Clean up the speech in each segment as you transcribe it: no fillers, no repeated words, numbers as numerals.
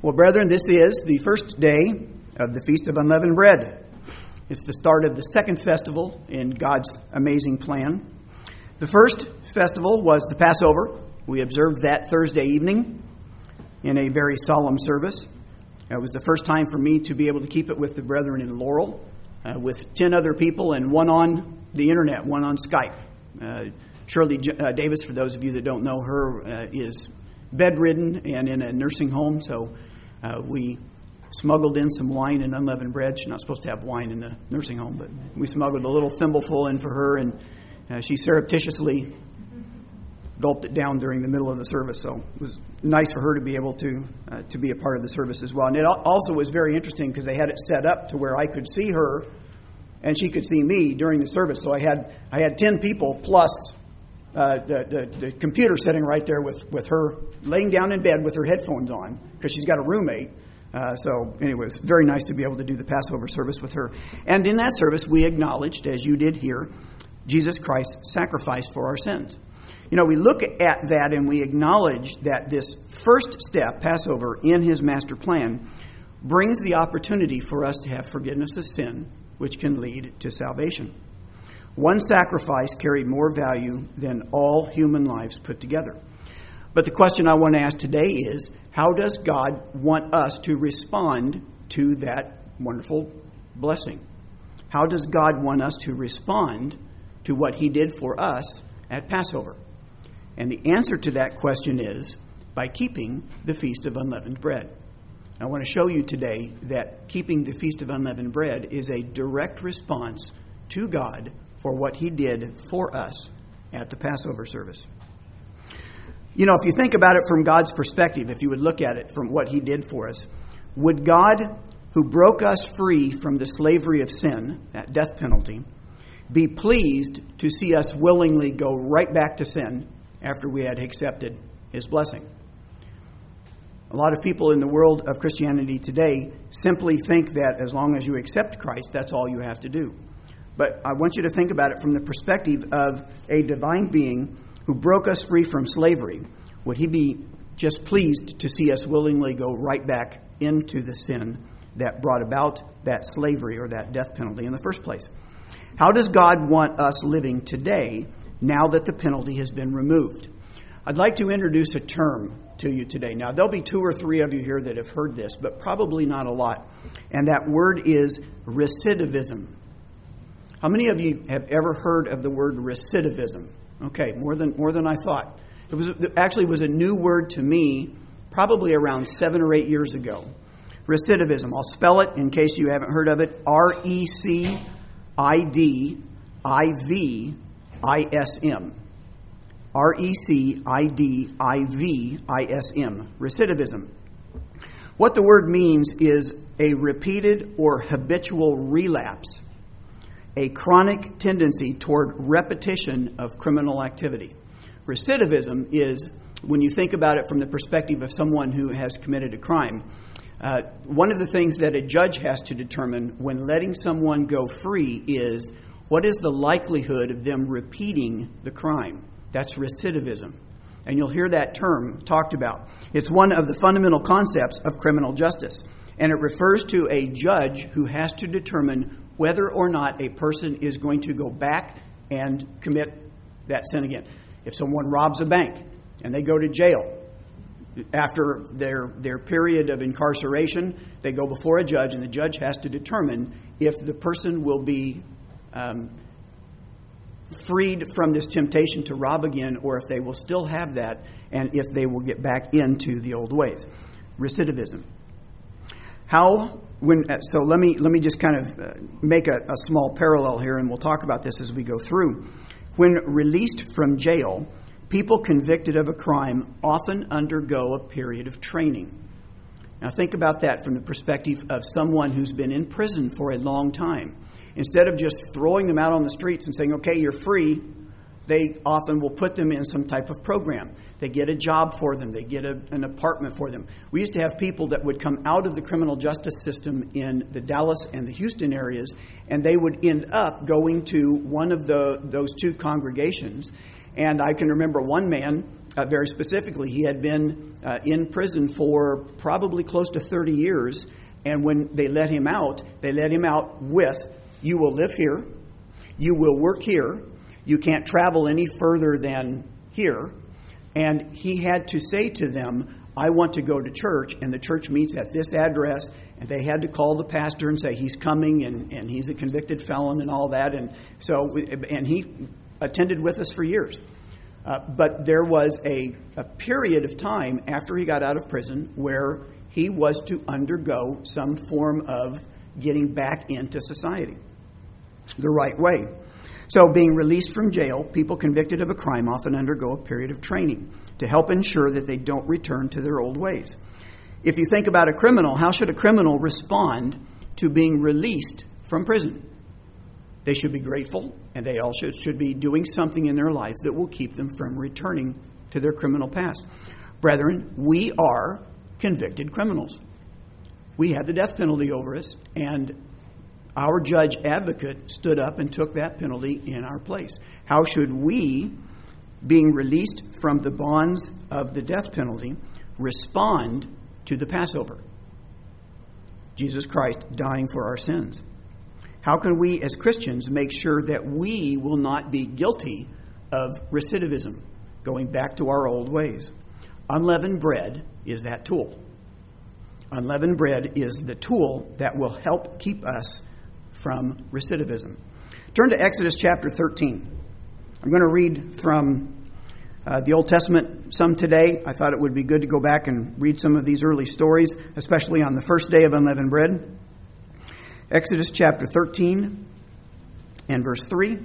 Well, brethren, this is the first day of the Feast of Unleavened Bread. It's the start of the second festival in God's amazing plan. The first festival was the Passover. We observed that Thursday evening in a very solemn service. It was the first time for me to be able to keep it with the brethren in Laurel, with 10 other people and one on the internet, one on Skype. Shirley Davis, for those of you that don't know her, is bedridden and in a nursing home, so we smuggled in some wine and unleavened bread. She's not supposed to have wine in the nursing home, but we smuggled a little thimbleful in for her, and she surreptitiously gulped it down during the middle of the service. So it was nice for her to be able to be a part of the service as well. And it also was very interesting because they had it set up to where I could see her and she could see me during the service. So I had 10 people plus the computer sitting right there with her laying down in bed with her headphones on because she's got a roommate. So anyway, it was very nice to be able to do the Passover service with her. And in that service, we acknowledged, as you did here, Jesus Christ's sacrifice for our sins. You know, we look at that and we acknowledge that this first step, Passover, in his master plan, brings the opportunity for us to have forgiveness of sin, which can lead to salvation. One sacrifice carried more value than all human lives put together. But the question I want to ask today is, how does God want us to respond to that wonderful blessing? How does God want us to respond to what he did for us at Passover? And the answer to that question is by keeping the Feast of Unleavened Bread. I want to show you today that keeping the Feast of Unleavened Bread is a direct response to God for what he did for us at the Passover service. You know, if you think about it from God's perspective, if you would look at it from what he did for us, would God, who broke us free from the slavery of sin, that death penalty, be pleased to see us willingly go right back to sin after we had accepted his blessing? A lot of people in the world of Christianity today simply think that as long as you accept Christ, that's all you have to do. But I want you to think about it from the perspective of a divine being who broke us free from slavery. Would he be just pleased to see us willingly go right back into the sin that brought about that slavery or that death penalty in the first place? How does God want us living today now that the penalty has been removed? I'd like to introduce a term to you today. Now, there'll be 2 or 3 of you here that have heard this, but probably not a lot. And that word is recidivism. How many of you have ever heard of the word recidivism? Okay, more than I thought. It was a new word to me probably around 7 or 8 years ago. Recidivism. I'll spell it in case you haven't heard of it. R-E-C-I-D-I-V-I-S-M. R-E-C-I-D-I-V-I-S-M. Recidivism. What the word means is a repeated or habitual relapse, a chronic tendency toward repetition of criminal activity. Recidivism is, when you think about it from the perspective of someone who has committed a crime, one of the things that a judge has to determine when letting someone go free is, what is the likelihood of them repeating the crime? That's recidivism. And you'll hear that term talked about. It's one of the fundamental concepts of criminal justice. And it refers to a judge who has to determine whether or not a person is going to go back and commit that sin again. If someone robs a bank and they go to jail, after their period of incarceration, they go before a judge, and the judge has to determine if the person will be freed from this temptation to rob again, or if they will still have that, and if they will get back into the old ways. Recidivism. So let me just kind of make a small parallel here, and we'll talk about this as we go through. When released from jail, people convicted of a crime often undergo a period of training. Now think about that from the perspective of someone who's been in prison for a long time. Instead of just throwing them out on the streets and saying, okay, you're free, they often will put them in some type of program. They get a job for them. They get an apartment for them. We used to have people that would come out of the criminal justice system in the Dallas and the Houston areas, and they would end up going to one of those 2 congregations. And I can remember one man very specifically. He had been in prison for probably close to 30 years, and when they let him out with, you will live here, you will work here, you can't travel any further than here. And he had to say to them, I want to go to church, and the church meets at this address, and they had to call the pastor and say he's coming, and he's a convicted felon and all that. And he attended with us for years. But there was a period of time after he got out of prison where he was to undergo some form of getting back into society the right way. So being released from jail, people convicted of a crime often undergo a period of training to help ensure that they don't return to their old ways. If you think about a criminal, how should a criminal respond to being released from prison? They should be grateful, and they also should be doing something in their lives that will keep them from returning to their criminal past. Brethren, we are convicted criminals. We had the death penalty over us, and our judge advocate stood up and took that penalty in our place. How should we, being released from the bonds of the death penalty, respond to the Passover? Jesus Christ dying for our sins. How can we as Christians make sure that we will not be guilty of recidivism, going back to our old ways? Unleavened bread is that tool. Unleavened bread is the tool that will help keep us from recidivism. Turn to Exodus chapter 13. I'm going to read from the Old Testament some today. I thought it would be good to go back and read some of these early stories, especially on the first day of unleavened bread. Exodus chapter 13 and verse 3.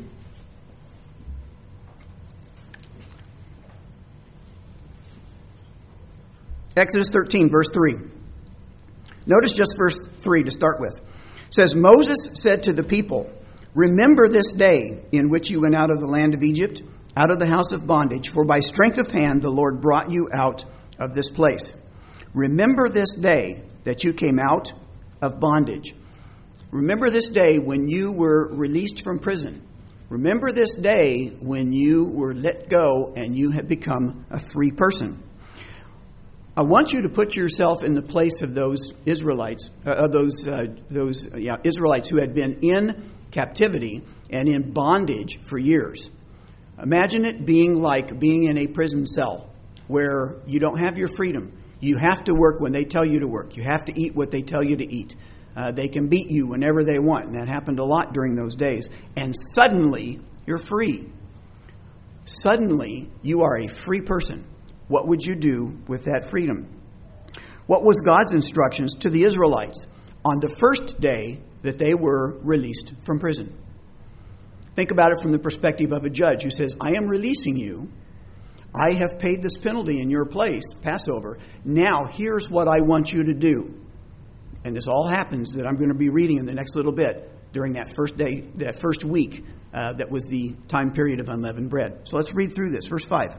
Exodus 13, verse 3. Notice just verse 3 to start with. It says, Moses said to the people, remember this day in which you went out of the land of Egypt, out of the house of bondage, for by strength of hand the Lord brought you out of this place. Remember this day that you came out of bondage. Remember this day when you were released from prison. Remember this day when you were let go and you had become a free person. I want you to put yourself in the place of those Israelites, Israelites who had been in captivity and in bondage for years. Imagine it being like being in a prison cell where you don't have your freedom. You have to work when they tell you to work. You have to eat what they tell you to eat. They can beat you whenever they want, and that happened a lot during those days. And suddenly, you're free. Suddenly, you are a free person. What would you do with that freedom? What was God's instructions to the Israelites on the first day that they were released from prison? Think about it from the perspective of a judge who says, I am releasing you. I have paid this penalty in your place, Passover. Now, here's what I want you to do. And this all happens that I'm going to be reading in the next little bit during that first day, that first week, that was the time period of unleavened bread. So let's read through this. Verse 4,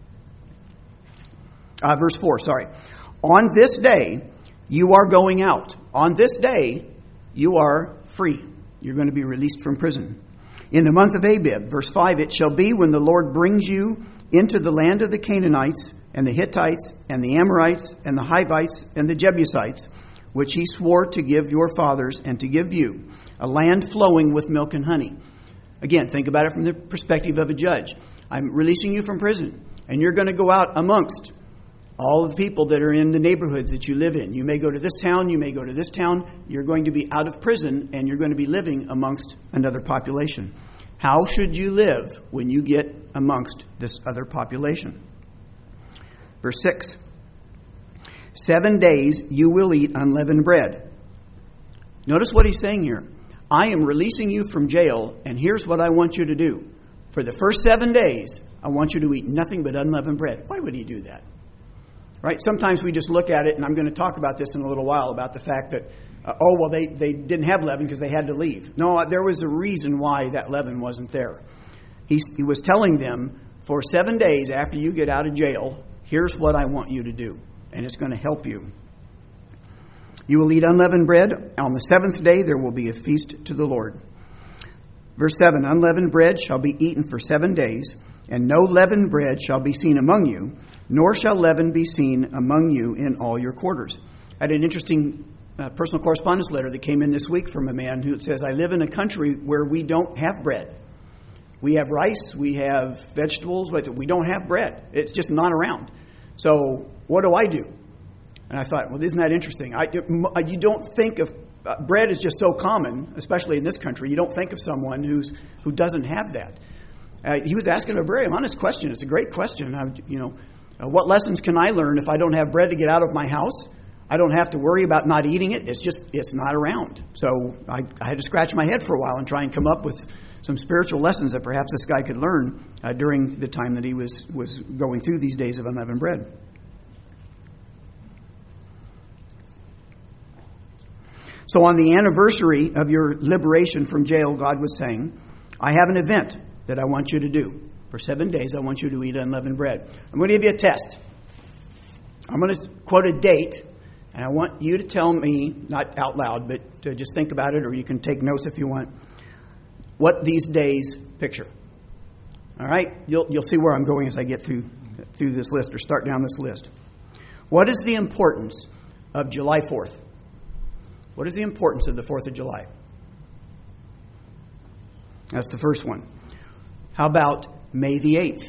On this day, you are going out. On this day, you are free. You're going to be released from prison. In the month of Abib, verse 5, it shall be when the Lord brings you into the land of the Canaanites and the Hittites and the Amorites and the Hivites and the Jebusites, which he swore to give your fathers and to give you, a land flowing with milk and honey. Again, think about it from the perspective of a judge. I'm releasing you from prison, and you're going to go out amongst all of the people that are in the neighborhoods that you live in. You may go to this town, you may go to this town. You're going to be out of prison, and you're going to be living amongst another population. How should you live when you get amongst this other population? Verse 6. 7 days you will eat unleavened bread. Notice what he's saying here. I am releasing you from jail, and here's what I want you to do. For the first 7 days, I want you to eat nothing but unleavened bread. Why would he do that? Right? Sometimes we just look at it, and I'm going to talk about this in a little while, about the fact that, they didn't have leaven because they had to leave. No, there was a reason why that leaven wasn't there. He was telling them, for 7 days after you get out of jail, here's what I want you to do. And it's going to help you. You will eat unleavened bread. On the seventh day there will be a feast to the Lord. Verse 7, unleavened bread shall be eaten for 7 days, and no leavened bread shall be seen among you. nor shall leaven be seen among you in all your quarters. I had an interesting personal correspondence letter that came in this week from a man who says, I live in a country where we don't have bread. We have rice, we have vegetables, but we don't have bread. It's just not around. So what do I do? And I thought, well, isn't that interesting? You don't think of bread is just so common, especially in this country. You don't think of someone who doesn't have that. He was asking a very honest question. It's a great question. What lessons can I learn if I don't have bread to get out of my house? I don't have to worry about not eating it. It's not around. So I had to scratch my head for a while and try and come up with some spiritual lessons that perhaps this guy could learn during the time that he was going through these days of unleavened bread. So on the anniversary of your liberation from jail, God was saying, I have an event that I want you to do. For 7 days, I want you to eat unleavened bread. I'm going to give you a test. I'm going to quote a date, and I want you to tell me, not out loud, but to just think about it, or you can take notes if you want, what these days picture. All right? You'll see where I'm going as I get through this list, or start down this list. What is the importance of July 4th? What is the importance of the 4th of July? That's the first one. How about May the 8th?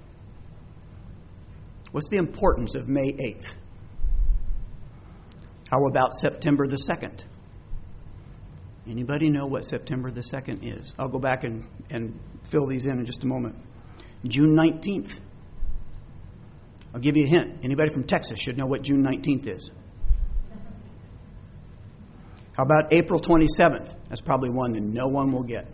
What's the importance of May 8th? How about September the 2nd? Anybody know what September the 2nd is? I'll go back and fill these in just a moment. June 19th. I'll give you a hint. Anybody from Texas should know what June 19th is. How about April 27th? That's probably one that no one will get.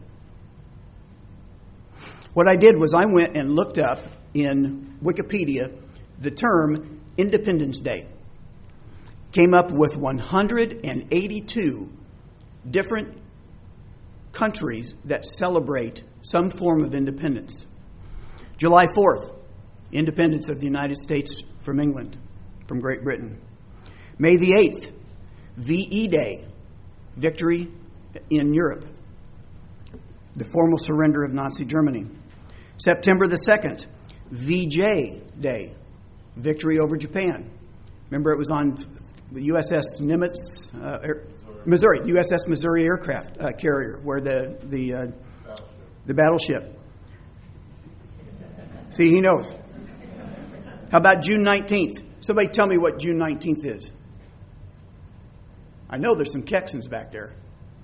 What I did was I went and looked up in Wikipedia the term Independence Day. Came up with 182 different countries that celebrate some form of independence. July 4th, independence of the United States from England, from Great Britain. May the 8th, VE Day, victory in Europe, the formal surrender of Nazi Germany. September the 2nd, VJ Day, victory over Japan. Remember, it was on the USS Nimitz, Missouri, the USS Missouri aircraft carrier, where the battleship. See, he knows. How about June 19th? Somebody tell me what June 19th is. I know there's some Texans back there.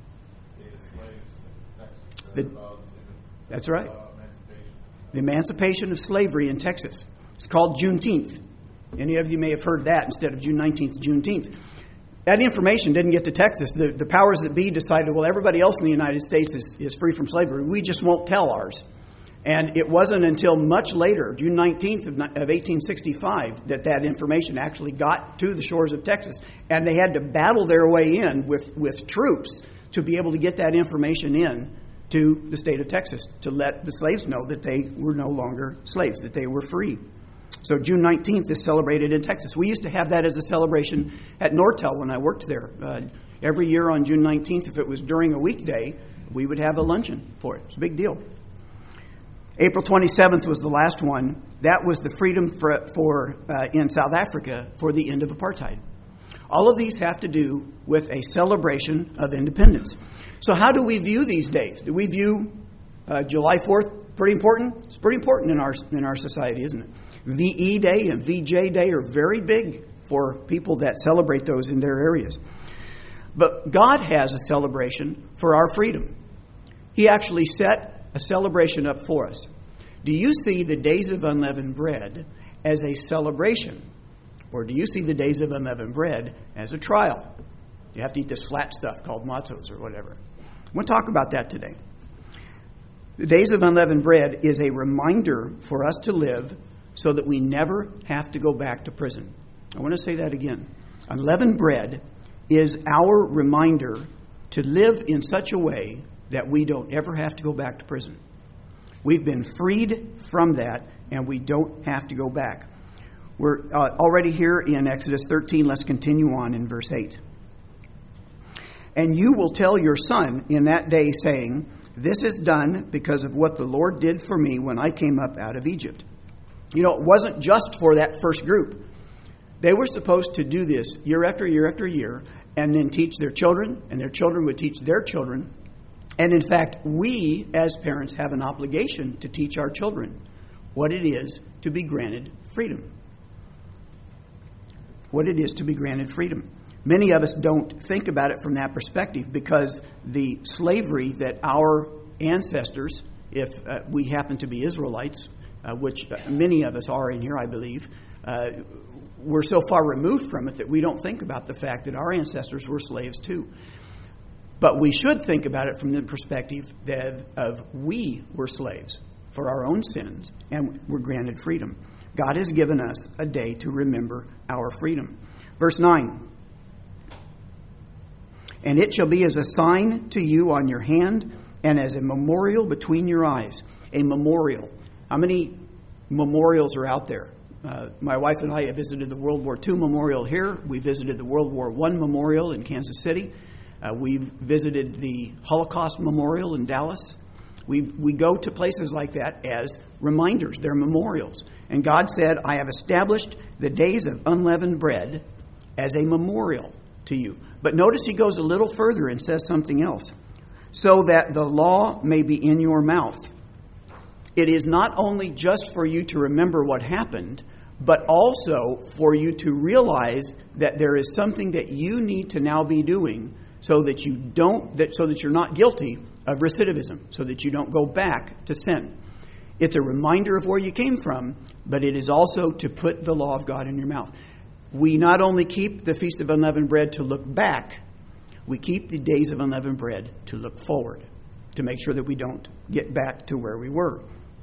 That's right. The emancipation of slavery in Texas. It's called Juneteenth. Any of you may have heard that instead of June 19th, Juneteenth. That information didn't get to Texas. The powers that be decided, well, everybody else in the United States is free from slavery. We just won't tell ours. And it wasn't until much later, June 19th of 1865, that information actually got to the shores of Texas. And they had to battle their way in with troops to be able to get that information in to the state of Texas to let the slaves know that they were no longer slaves, that they were free. So June 19th is celebrated in Texas. We used to have that as a celebration at Nortel when I worked there. Every year on June 19th, if it was during a weekday, we would have a luncheon for it. It's a big deal. April 27th was the last one. That was the freedom in South Africa for the end of apartheid. All of these have to do with a celebration of independence. So how do we view these days? Do we view July 4th pretty important? It's pretty important in our society, isn't it? VE Day and VJ Day are very big for people that celebrate those in their areas. But God has a celebration for our freedom. He actually set a celebration up for us. Do you see the days of unleavened bread as a celebration? Or do you see the days of unleavened bread as a trial? You have to eat this flat stuff called matzos or whatever. I'm going to talk about that today. The days of unleavened bread is a reminder for us to live so that we never have to go back to prison. I want to say that again. Unleavened bread is our reminder to live in such a way that we don't ever have to go back to prison. We've been freed from that, and we don't have to go back. We're already here in Exodus 13. Let's continue on in verse 8. And you will tell your son in that day, saying, this is done because of what the Lord did for me when I came up out of Egypt. It wasn't just for that first group. They were supposed to do this year after year after year, and then teach their children, and their children would teach their children. And in fact, we as parents have an obligation to teach our children what it is to be granted freedom. What it is to be granted freedom. Many of us don't think about it from that perspective because the slavery that our ancestors, if we happen to be Israelites, which many of us are in here, I believe, we're so far removed from it that we don't think about the fact that our ancestors were slaves too. But we should think about it from the perspective of we were slaves for our own sins and were granted freedom. God has given us a day to remember our freedom. Verse 9. And it shall be as a sign to you on your hand and as a memorial between your eyes. A memorial. How many memorials are out there? My wife and I have visited the World War II memorial here. We visited the World War I memorial in Kansas City. We've visited the Holocaust memorial in Dallas. We go to places like that as reminders. They're memorials. And God said, I have established the days of unleavened bread as a memorial to you. But notice he goes a little further and says something else. So that the law may be in your mouth. It is not only just for you to remember what happened, but also for you to realize that there is something that you need to now be doing so that you're not guilty of recidivism, so that you don't go back to sin. It's a reminder of where you came from, but it is also to put the law of God in your mouth. We not only keep the Feast of Unleavened Bread to look back, we keep the days of unleavened bread to look forward, to make sure that we don't get back to where we were.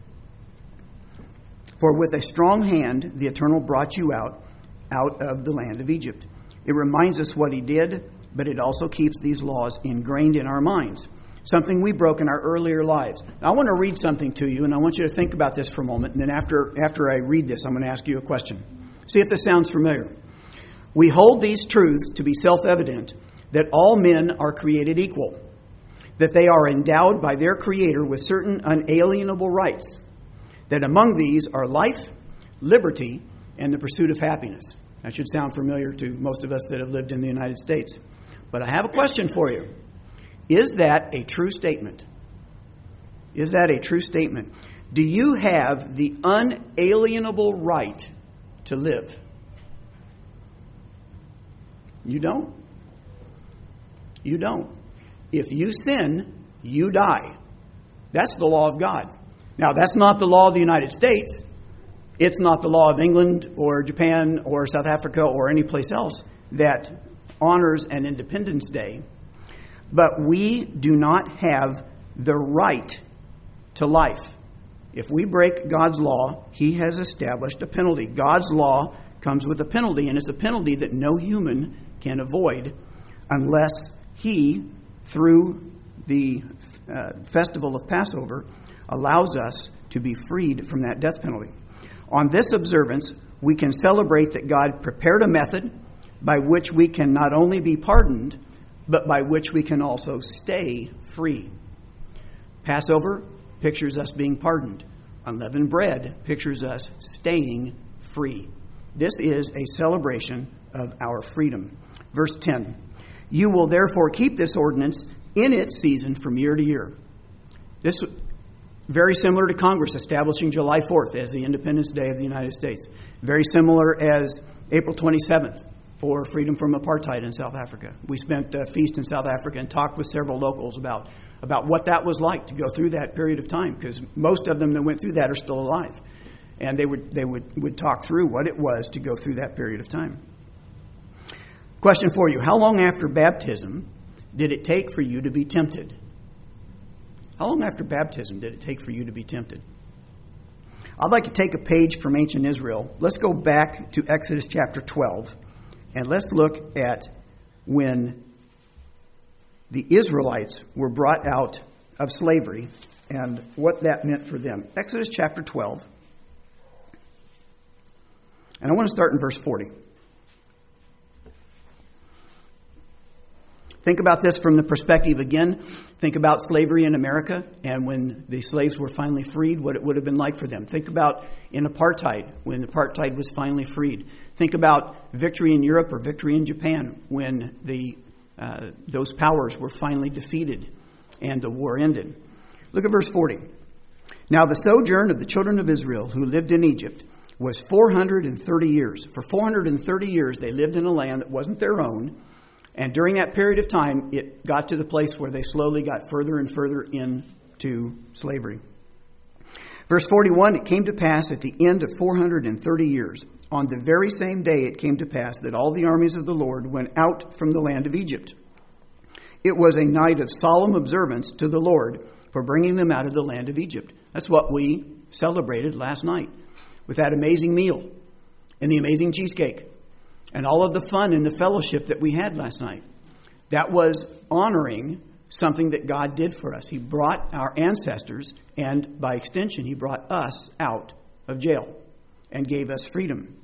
For with a strong hand the Eternal brought you out of the land of Egypt. It reminds us what he did, but it also keeps these laws ingrained in our minds, something we broke in our earlier lives. Now, I want to read something to you, and I want you to think about this for a moment. And then after I read this, I'm going to ask you a question. See if this sounds familiar. We hold these truths to be self-evident, that all men are created equal, that they are endowed by their Creator with certain unalienable rights, that among these are life, liberty, and the pursuit of happiness. That should sound familiar to most of us that have lived in the United States. But I have a question for you. Is that a true statement? Is that a true statement? Do you have the unalienable right to live? You don't. You don't. If you sin, you die. That's the law of God. Now, that's not the law of the United States. It's not the law of England or Japan or South Africa or any place else that honors an Independence Day. But we do not have the right to life. If we break God's law, he has established a penalty. God's law comes with a penalty, and it's a penalty that no human can avoid unless he, through the festival of Passover, allows us to be freed from that death penalty. On this observance, we can celebrate that God prepared a method by which we can not only be pardoned, but by which we can also stay free. Passover pictures us being pardoned. Unleavened bread pictures us staying free. This is a celebration of our freedom. Verse 10, you will therefore keep this ordinance in its season from year to year. This is very similar to Congress establishing July 4th as the Independence Day of the United States. Very similar as April 27th for freedom from apartheid in South Africa. We spent a feast in South Africa and talked with several locals about what that was like to go through that period of time, because most of them that went through that are still alive. And they would talk through what it was to go through that period of time. Question for you. How long after baptism did it take for you to be tempted? How long after baptism did it take for you to be tempted? I'd like to take a page from ancient Israel. Let's go back to Exodus chapter 12, and let's look at when the Israelites were brought out of slavery and what that meant for them. Exodus chapter 12. And I want to start in verse 40. Think about this from the perspective again. Think about slavery in America and when the slaves were finally freed, what it would have been like for them. Think about in apartheid, when apartheid was finally freed. Think about victory in Europe or victory in Japan when those powers were finally defeated and the war ended. Look at verse 40. Now the sojourn of the children of Israel who lived in Egypt was 430 years. For 430 years they lived in a land that wasn't their own. And during that period of time, it got to the place where they slowly got further and further into slavery. Verse 41, it came to pass at the end of 430 years, on the very same day it came to pass that all the armies of the Lord went out from the land of Egypt. It was a night of solemn observance to the Lord for bringing them out of the land of Egypt. That's what we celebrated last night with that amazing meal and the amazing cheesecake. And all of the fun and the fellowship that we had last night. That was honoring something that God did for us. He brought our ancestors, and by extension, He brought us out of jail and gave us freedom.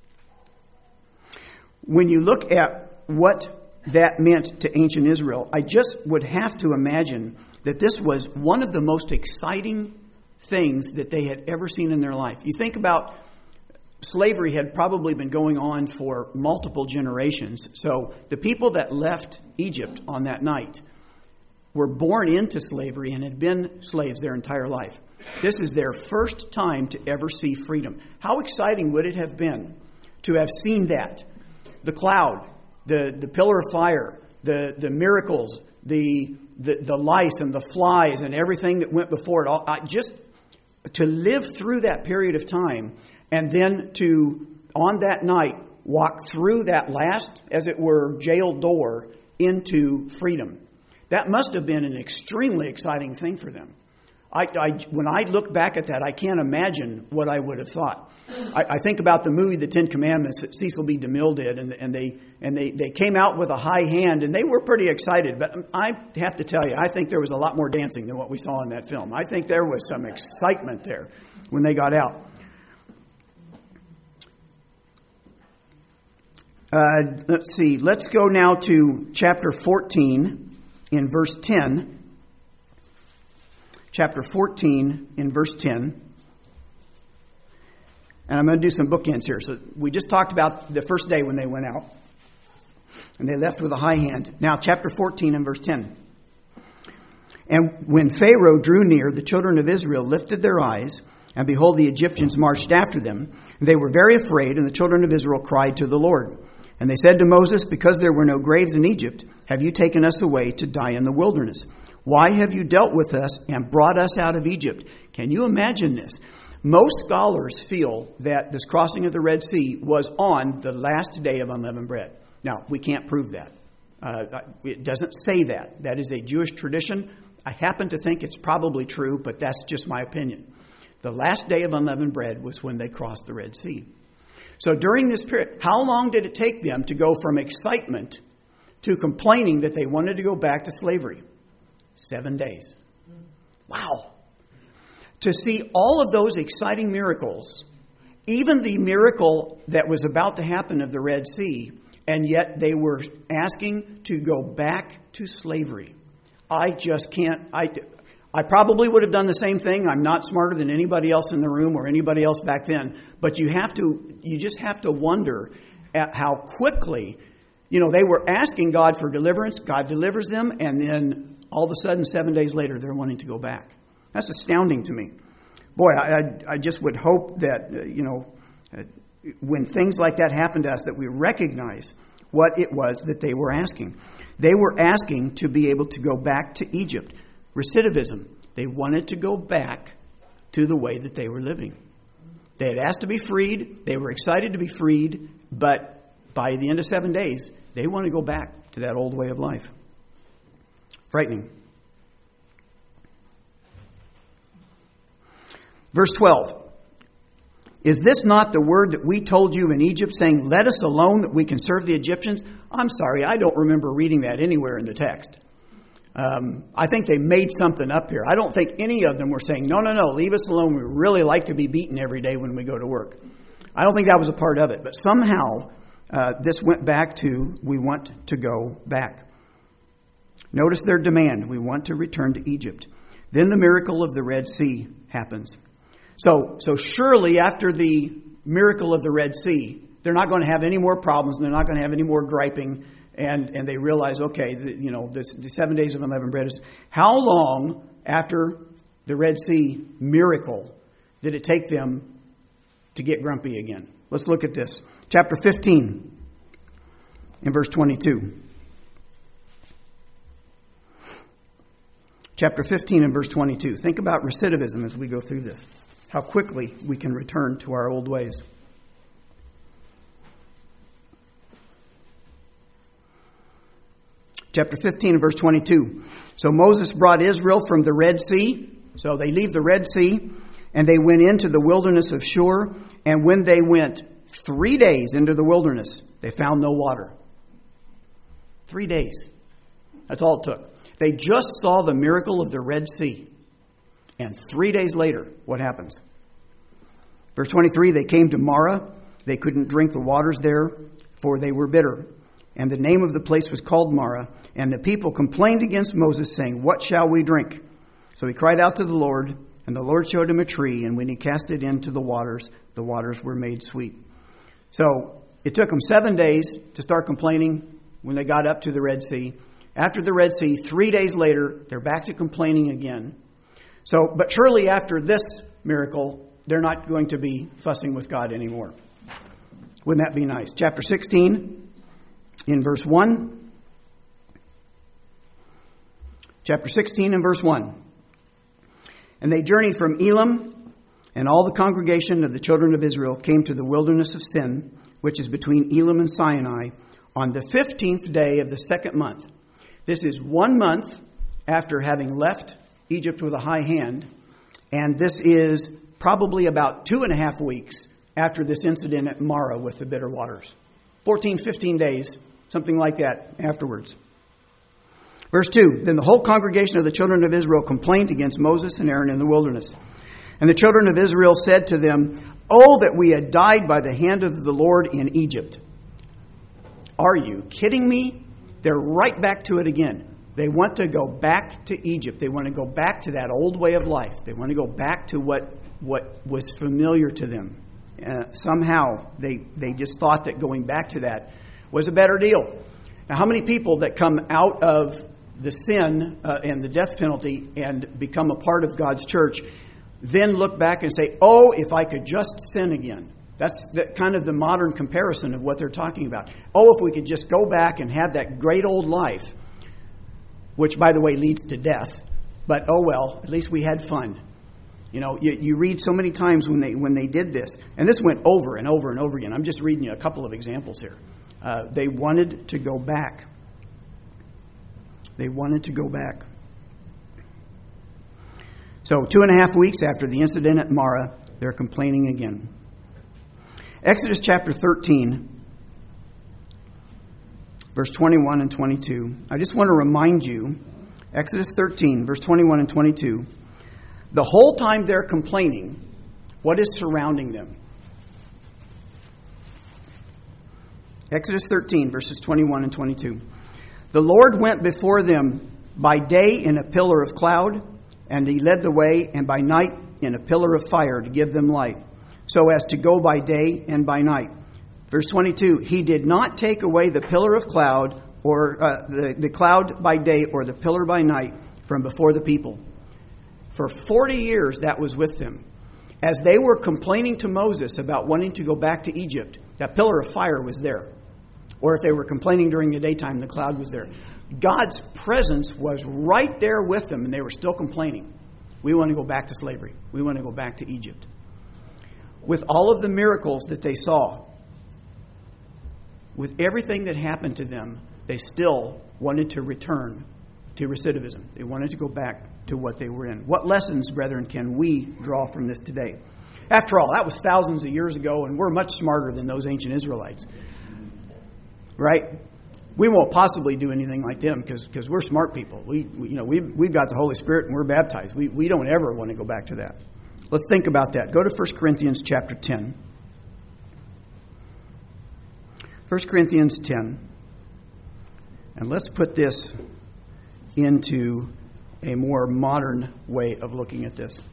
When you look at what that meant to ancient Israel, I just would have to imagine that this was one of the most exciting things that they had ever seen in their life. You think about slavery had probably been going on for multiple generations. So the people that left Egypt on that night were born into slavery and had been slaves their entire life. This is their first time to ever see freedom. How exciting would it have been to have seen that? The cloud, the pillar of fire, the miracles, the lice and the flies and everything that went before it all. Just to live through that period of time. And then to, on that night, walk through that last, as it were, jail door into freedom. That must have been an extremely exciting thing for them. When I look back at that, I can't imagine what I would have thought. I think about the movie The Ten Commandments that Cecil B. DeMille did, and they came out with a high hand, and they were pretty excited. But I have to tell you, I think there was a lot more dancing than what we saw in that film. I think there was some excitement there when they got out. Let's see. Let's go now to chapter 14 in verse 10. Chapter 14 in verse 10. And I'm going to do some bookends here. So we just talked about the first day when they went out. And they left with a high hand. Now chapter 14 and verse 10. And when Pharaoh drew near, the children of Israel lifted their eyes, and behold, the Egyptians marched after them. And they were very afraid, and the children of Israel cried to the Lord. And they said to Moses, because there were no graves in Egypt, have you taken us away to die in the wilderness? Why have you dealt with us and brought us out of Egypt? Can you imagine this? Most scholars feel that this crossing of the Red Sea was on the last day of unleavened bread. Now, we can't prove that. It doesn't say that. That is a Jewish tradition. I happen to think it's probably true, but that's just my opinion. The last day of unleavened bread was when they crossed the Red Sea. So during this period, how long did it take them to go from excitement to complaining that they wanted to go back to slavery? 7 days. Wow. To see all of those exciting miracles, even the miracle that was about to happen of the Red Sea, and yet they were asking to go back to slavery. I just can't. I probably would have done the same thing. I'm not smarter than anybody else in the room or anybody else back then. But you just have to wonder at how quickly, they were asking God for deliverance. God delivers them. And then all of a sudden, 7 days later, they're wanting to go back. That's astounding to me. Boy, I just would hope that, when things like that happen to us, that we recognize what it was that they were asking. They were asking to be able to go back to Egypt. Recidivism. They wanted to go back to the way that they were living. They had asked to be freed. They were excited to be freed. But by the end of 7 days, they want to go back to that old way of life. Frightening. Verse 12. Is this not the word that we told you in Egypt, saying, let us alone that we can serve the Egyptians? I'm sorry, I don't remember reading that anywhere in the text. I think they made something up here. I don't think any of them were saying, no, leave us alone. We really like to be beaten every day when we go to work. I don't think that was a part of it. But somehow this went back to, we want to go back. Notice their demand. We want to return to Egypt. Then the miracle of the Red Sea happens. So surely after the miracle of the Red Sea, they're not going to have any more problems. And they're not going to have any more griping. And they realize, okay, the 7 days of unleavened bread is... How long after the Red Sea miracle did it take them to get grumpy again? Let's look at this. Chapter 15 in verse 22. Chapter 15 and verse 22. Think about recidivism as we go through this. How quickly we can return to our old ways. Chapter 15 and verse 22. So Moses brought Israel from the Red Sea. So they leave the Red Sea and they went into the wilderness of Shur. And when they went 3 days into the wilderness, they found no water. 3 days. That's all it took. They just saw the miracle of the Red Sea. And 3 days later, what happens? Verse 23, they came to Marah. They couldn't drink the waters there, for they were bitter. And the name of the place was called Marah. And the people complained against Moses, saying, "What shall we drink?" So he cried out to the Lord, and the Lord showed him a tree. And when he cast it into the waters were made sweet. So it took them 7 days to start complaining when they got up to the Red Sea. After the Red Sea, 3 days later, they're back to complaining again. So, but surely after this miracle, they're not going to be fussing with God anymore. Wouldn't that be nice? Chapter 16, in verse 1. Chapter 16 and verse 1. And they journeyed from Elim, and all the congregation of the children of Israel came to the wilderness of Sin, which is between Elim and Sinai, on the 15th day of the second month. This is 1 month after having left Egypt with a high hand, and this is probably about 2.5 weeks after this incident at Marah with the bitter waters. 14, 15 days, something like that afterwards. Verse 2, then the whole congregation of the children of Israel complained against Moses and Aaron in the wilderness. And the children of Israel said to them, "Oh, that we had died by the hand of the Lord in Egypt." Are you kidding me? They're right back to it again. They want to go back to Egypt. They want to go back to that old way of life. They want to go back to what was familiar to them. Somehow they just thought that going back to that was a better deal. Now, how many people that come out of the sin and the death penalty and become a part of God's church then look back and say, "Oh, if I could just sin again." That's kind of the modern comparison of what they're talking about. Oh, if we could just go back and have that great old life, which, by the way, leads to death. But, oh well, at least we had fun. You read so many times when they did this. And this went over and over and over again. I'm just reading you a couple of examples here. They wanted to go back. They wanted to go back. So 2.5 weeks after the incident at Marah, they're complaining again. Exodus chapter 13, verse 21 and 22. I just want to remind you, Exodus 13, verse 21 and 22, the whole time they're complaining, what is surrounding them? Exodus 13, verses 21 and 22. The Lord went before them by day in a pillar of cloud, and he led the way, and by night in a pillar of fire to give them light, so as to go by day and by night. Verse 22, he did not take away the pillar of cloud, or the cloud by day, or the pillar by night from before the people. For 40 years that was with them. As they were complaining to Moses about wanting to go back to Egypt, that pillar of fire was there. Or if they were complaining during the daytime, the cloud was there. God's presence was right there with them, and they were still complaining. We want to go back to slavery. We want to go back to Egypt. With all of the miracles that they saw, with everything that happened to them, they still wanted to return to recidivism. They wanted to go back to what they were in. What lessons, brethren, can we draw from this today? After all, that was thousands of years ago, and we're much smarter than those ancient Israelites. Right? We won't possibly do anything like them because we're smart people. We've got the Holy Spirit and we're baptized. We don't ever want to go back to that. Let's think about that. Go to 1 Corinthians chapter 10. 1 Corinthians 10. And let's put this into a more modern way of looking at this.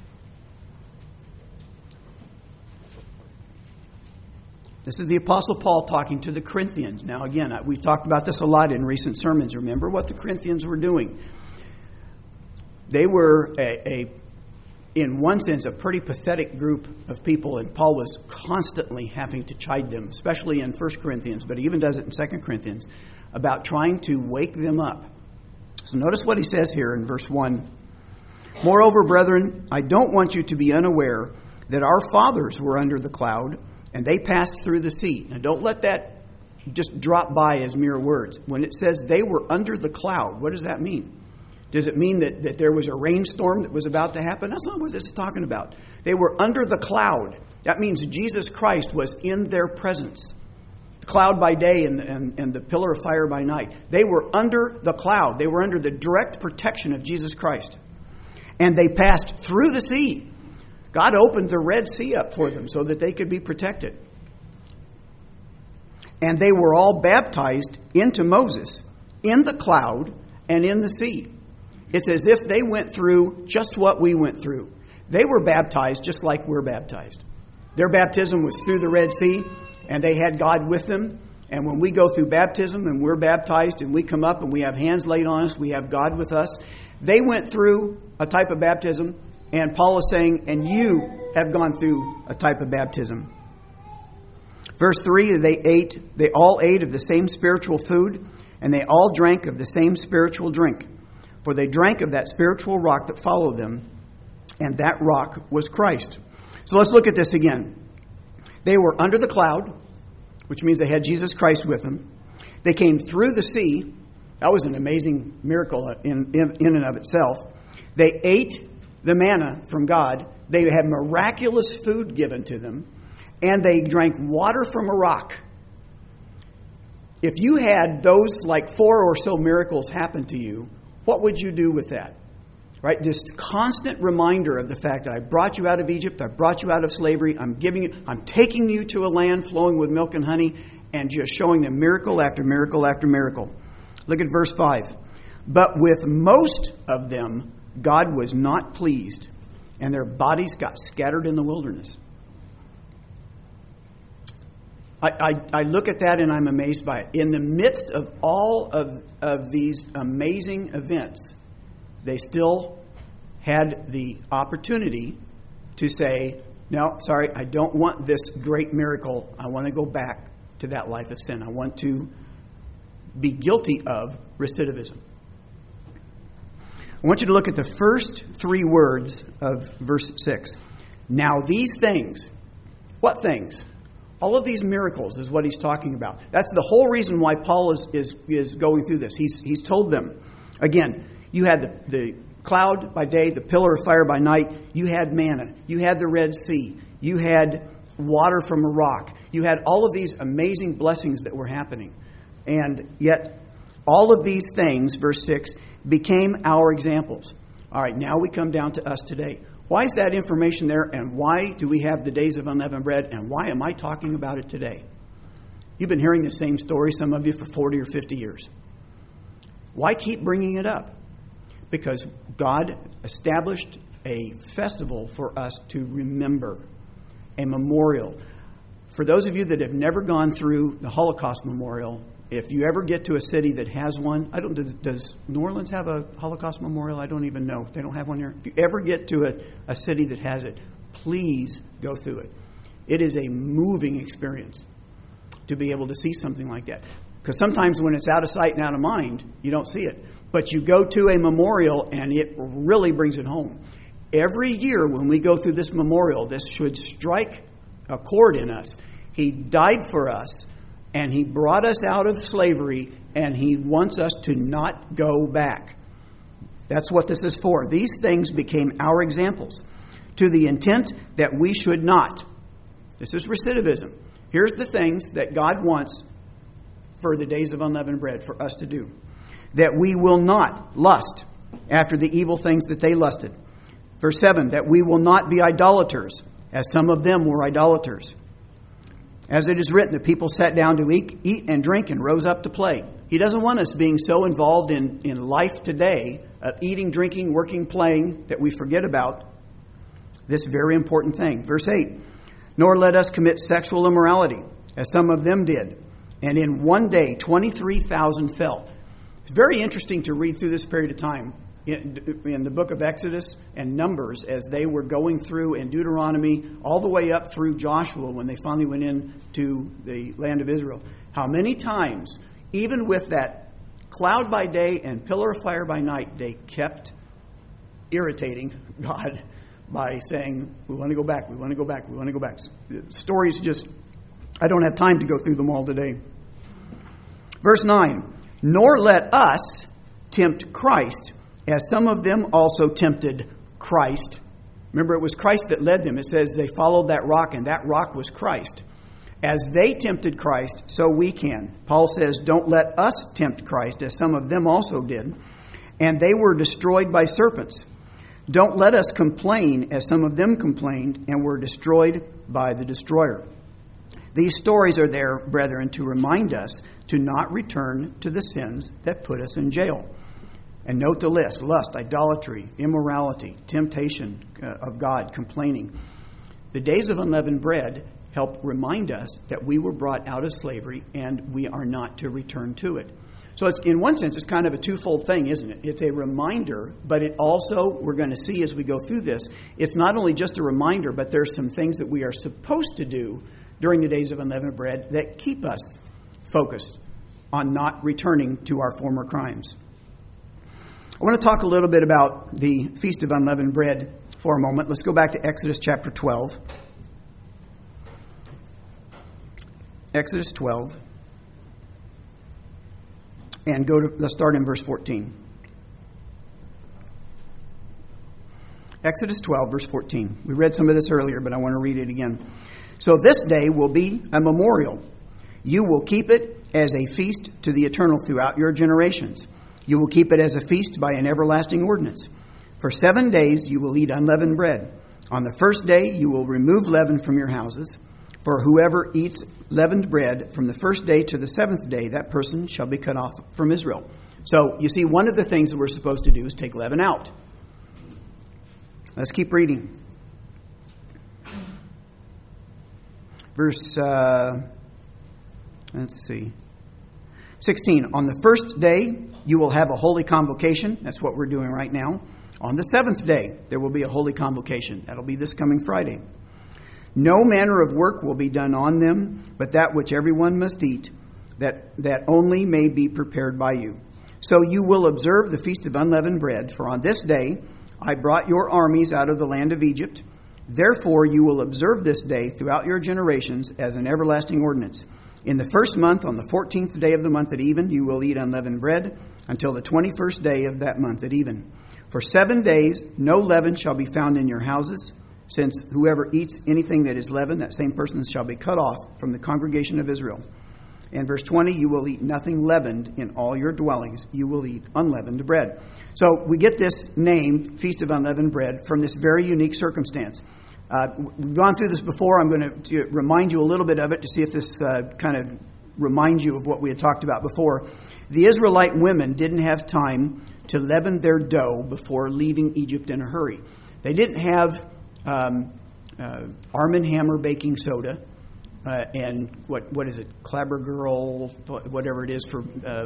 This is the Apostle Paul talking to the Corinthians. Now, again, we've talked about this a lot in recent sermons. Remember what the Corinthians were doing. They were, in one sense, a pretty pathetic group of people, and Paul was constantly having to chide them, especially in 1 Corinthians, but he even does it in 2 Corinthians, about trying to wake them up. So notice what he says here in verse 1. Moreover, brethren, I don't want you to be unaware that our fathers were under the cloud, and they passed through the sea. Now, don't let that just drop by as mere words. When it says they were under the cloud, what does that mean? Does it mean that there was a rainstorm that was about to happen? That's not what this is talking about. They were under the cloud. That means Jesus Christ was in their presence. The cloud by day and the pillar of fire by night. They were under the cloud. They were under the direct protection of Jesus Christ. And they passed through the sea. God opened the Red Sea up for them so that they could be protected. And they were all baptized into Moses in the cloud and in the sea. It's as if they went through just what we went through. They were baptized just like we're baptized. Their baptism was through the Red Sea, and they had God with them. And when we go through baptism and we're baptized and we come up and we have hands laid on us, we have God with us. They went through a type of baptism. And Paul is saying, and you have gone through a type of baptism. Verse 3, they all ate of the same spiritual food, and they all drank of the same spiritual drink. For they drank of that spiritual rock that followed them, and that rock was Christ. So let's look at this again. They were under the cloud, which means they had Jesus Christ with them. They came through the sea. That was an amazing miracle in and of itself. They ate the manna from God. They had miraculous food given to them, and they drank water from a rock. If you had those like 4 or so miracles happen to you, what would you do with that? Right? This constant reminder of the fact that I brought you out of Egypt, I brought you out of slavery, I'm taking you to a land flowing with milk and honey, and just showing them miracle after miracle after miracle. Look at verse 5. But with most of them, God was not pleased, and their bodies got scattered in the wilderness. I look at that and I'm amazed by it. In the midst of all of these amazing events, they still had the opportunity to say, no, sorry, I don't want this great miracle. I want to go back to that life of sin. I want to be guilty of recidivism. I want you to look at the first 3 words of verse 6. Now these things. What things? All of these miracles is what he's talking about. That's the whole reason why Paul is going through this. He's told them, again, you had the cloud by day, the pillar of fire by night. You had manna. You had the Red Sea. You had water from a rock. You had all of these amazing blessings that were happening. And yet, all of these things, verse 6, became our examples. All right, now we come down to us today. Why is that information there, and why do we have the days of unleavened bread, and why am I talking about it today? You've been hearing the same story, some of you, for 40 or 50 years. Why keep bringing it up? Because God established a festival for us to remember, a memorial. For those of you that have never gone through the Holocaust Memorial, if you ever get to a city that has one, does New Orleans have a Holocaust Memorial? I don't even know. They don't have one here. If you ever get to a city that has it, please go through it. It is a moving experience to be able to see something like that. Because sometimes when it's out of sight and out of mind, you don't see it. But you go to a memorial and it really brings it home. Every year when we go through this memorial, this should strike a chord in us. He died for us. And He brought us out of slavery, and He wants us to not go back. That's what this is for. These things became our examples, to the intent that we should not. This is recidivism. Here's the things that God wants for the days of unleavened bread for us to do. That we will not lust after the evil things that they lusted. Verse 7, that we will not be idolaters, as some of them were idolaters. As it is written, the people sat down to eat and drink and rose up to play. He doesn't want us being so involved in life today, of eating, drinking, working, playing, that we forget about this very important thing. Verse 8, nor let us commit sexual immorality, as some of them did. And in one day, 23,000 fell. It's very interesting to read through this period of time in the book of Exodus and Numbers as they were going through, in Deuteronomy, all the way up through Joshua when they finally went into the land of Israel. How many times, even with that cloud by day and pillar of fire by night, they kept irritating God by saying, we want to go back, we want to go back, we want to go back. Stories just, I don't have time to go through them all today. Verse 9, nor let us tempt Christ, as some of them also tempted Christ. Remember, it was Christ that led them. It says they followed that rock, and that rock was Christ. As they tempted Christ, so we can. Paul says, don't let us tempt Christ, as some of them also did. And they were destroyed by serpents. Don't let us complain, as some of them complained, and were destroyed by the destroyer. These stories are there, brethren, to remind us to not return to the sins that put us in jail. And note the list: lust, idolatry, immorality, temptation of God, complaining. The days of unleavened bread help remind us that we were brought out of slavery and we are not to return to it. So it's, in one sense, it's kind of a twofold thing, isn't it? It's a reminder, but it also, we're going to see as we go through this, it's not only just a reminder, but there's some things that we are supposed to do during the days of unleavened bread that keep us focused on not returning to our former crimes. I want to talk a little bit about the Feast of Unleavened Bread for a moment. Let's go back to Exodus chapter 12. Exodus 12. And let's start in verse 14. Exodus 12, verse 14. We read some of this earlier, but I want to read it again. So this day will be a memorial. You will keep it as a feast to the eternal throughout your generations. You will keep it as a feast by an everlasting ordinance. For 7 days you will eat unleavened bread. On the first day you will remove leaven from your houses. For whoever eats leavened bread from the first day to the seventh day, that person shall be cut off from Israel. So you see, one of the things that we're supposed to do is take leaven out. Let's keep reading. Verse, let's see. 16, on the first day, you will have a holy convocation. That's what we're doing right now. On the seventh day, there will be a holy convocation. That'll be this coming Friday. No manner of work will be done on them, but that which everyone must eat, that only may be prepared by you. So you will observe the Feast of Unleavened Bread, for on this day I brought your armies out of the land of Egypt. Therefore you will observe this day throughout your generations as an everlasting ordinance. In the first month, on the 14th day of the month at even, you will eat unleavened bread until the 21st day of that month at even. For 7 days, no leaven shall be found in your houses, since whoever eats anything that is leavened, that same person shall be cut off from the congregation of Israel. And verse 20, you will eat nothing leavened in all your dwellings. You will eat unleavened bread. So we get this name, Feast of Unleavened Bread, from this very unique circumstance. We've gone through this before. I'm going to remind you a little bit of it to see if this kind of reminds you of what we had talked about before. The Israelite women didn't have time to leaven their dough before leaving Egypt in a hurry. They didn't have Arm & Hammer baking soda and what is it, Clabber Girl, whatever it is for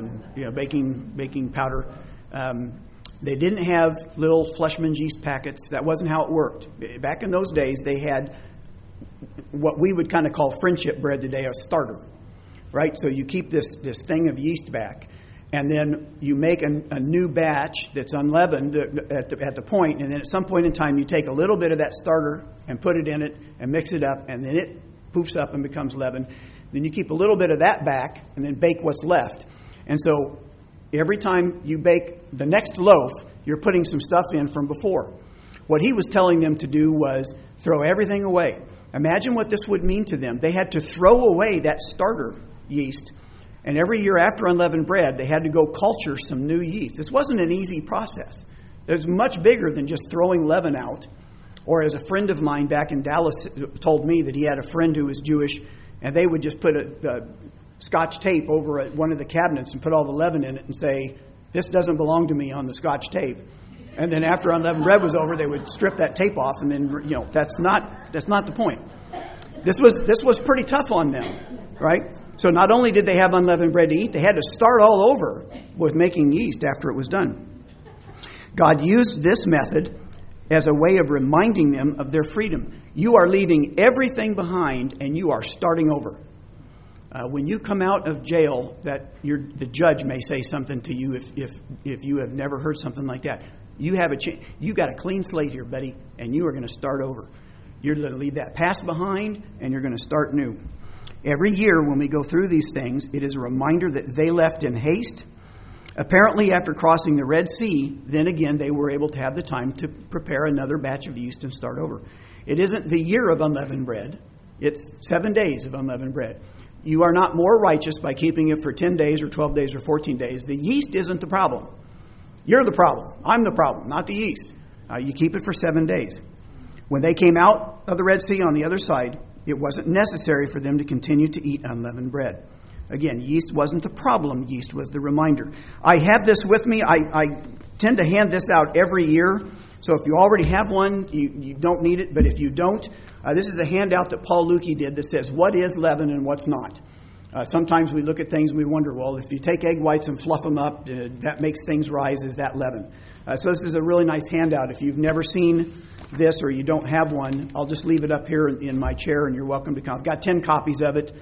baking powder. They didn't have little Fleischmann's yeast packets. That wasn't how it worked. Back in those days, they had what we would kind of call friendship bread today, a starter, right? So you keep this thing of yeast back, and then you make a new batch that's unleavened at the point, and then at some point in time, you take a little bit of that starter and put it in it and mix it up, and then it poofs up and becomes leaven. Then you keep a little bit of that back and then bake what's left. And so every time you bake the next loaf, you're putting some stuff in from before. What he was telling them to do was throw everything away. Imagine what this would mean to them. They had to throw away that starter yeast. And every year after unleavened bread, they had to go culture some new yeast. This wasn't an easy process. It was much bigger than just throwing leaven out. Or as a friend of mine back in Dallas told me that he had a friend who was Jewish, And they would just put a Scotch tape over one of the cabinets and put all the leaven in it and say, "This doesn't belong to me," on the Scotch tape. And then after unleavened bread was over, they would strip that tape off, and then, that's not the point. This was pretty tough on them, right? So not only did they have unleavened bread to eat, they had to start all over with making yeast after it was done. God used this method as a way of reminding them of their freedom. You are leaving everything behind, and you are starting over. When you come out of jail, the judge may say something to you if you have never heard something like that. You have you got a clean slate here, buddy, and you are going to start over. You're going to leave that past behind, and you're going to start new. Every year when we go through these things, it is a reminder that they left in haste. Apparently, after crossing the Red Sea, then again, they were able to have the time to prepare another batch of yeast and start over. It isn't the year of unleavened bread. It's 7 days of unleavened bread. You are not more righteous by keeping it for 10 days or 12 days or 14 days. The yeast isn't the problem. You're the problem. I'm the problem, not the yeast. You keep it for 7 days. When they came out of the Red Sea on the other side, it wasn't necessary for them to continue to eat unleavened bread. Again, yeast wasn't the problem. Yeast was the reminder. I have this with me. I tend to hand this out every year. So if you already have one, you don't need it. But if you don't, this is a handout that Paul Lukey did that says what is leaven and what's not. Sometimes we look at things and we wonder, well, if you take egg whites and fluff them up, that makes things rise. Is that leaven? So this is a really nice handout. If you've never seen this or you don't have one, I'll just leave it up here in my chair and you're welcome to come. I've got 10 copies of it.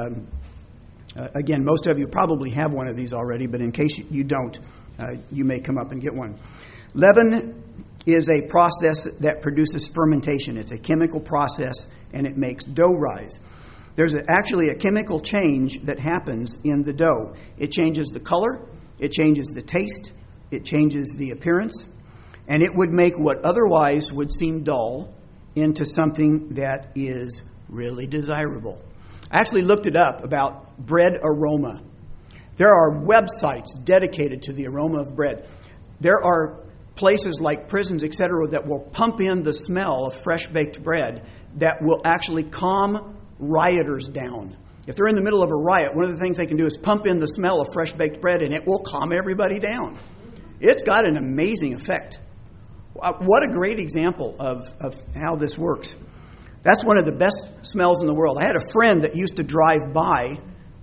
Again, most of you probably have one of these already, but in case you don't, you may come up and get one. Leaven is a process that produces fermentation. It's a chemical process, and it makes dough rise. There's actually a chemical change that happens in the dough. It changes the color, it changes the taste, it changes the appearance, and it would make what otherwise would seem dull into something that is really desirable. I actually looked it up about bread aroma. There are websites dedicated to the aroma of bread. There are places like prisons, etc., that will pump in the smell of fresh baked bread that will actually calm rioters down. If they're in the middle of a riot, one of the things they can do is pump in the smell of fresh baked bread, and it will calm everybody down. It's got an amazing effect. What a great example of how this works. That's one of the best smells in the world. I had a friend that used to drive by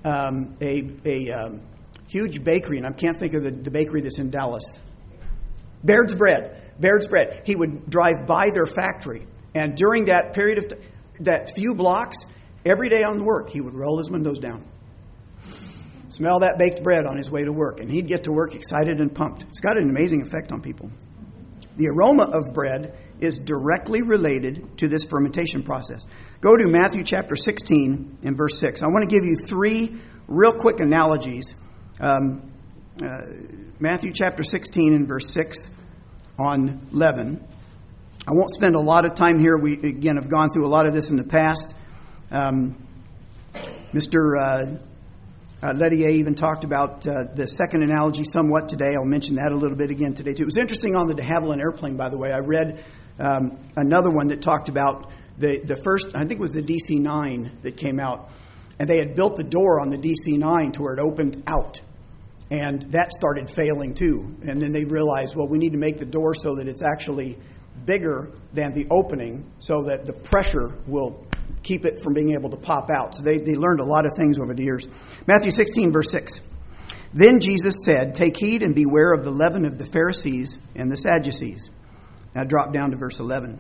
a huge bakery, and I can't think of the bakery that's in Dallas. Baird's Bread. He would drive by their factory, and during that period of that few blocks, every day on work, he would roll his windows down, smell that baked bread on his way to work, and he'd get to work excited and pumped. It's got an amazing effect on people. The aroma of bread is directly related to this fermentation process. Go to Matthew chapter 16 and verse 6. I want to give you 3 real quick analogies. Matthew chapter 16 and verse 6 on leaven. I won't spend a lot of time here. We, again, have gone through a lot of this in the past. Mr. Lettier even talked about the second analogy somewhat today. I'll mention that a little bit again today, too. It was interesting on the de Havilland airplane, by the way. I read another one that talked about the first, I think it was the DC-9 that came out, and they had built the door on the DC-9 to where it opened out. And that started failing, too. And then they realized, well, we need to make the door so that it's actually bigger than the opening so that the pressure will keep it from being able to pop out. So they learned a lot of things over the years. Matthew 16, verse 6. Then Jesus said, "Take heed and beware of the leaven of the Pharisees and the Sadducees." Now drop down to verse 11.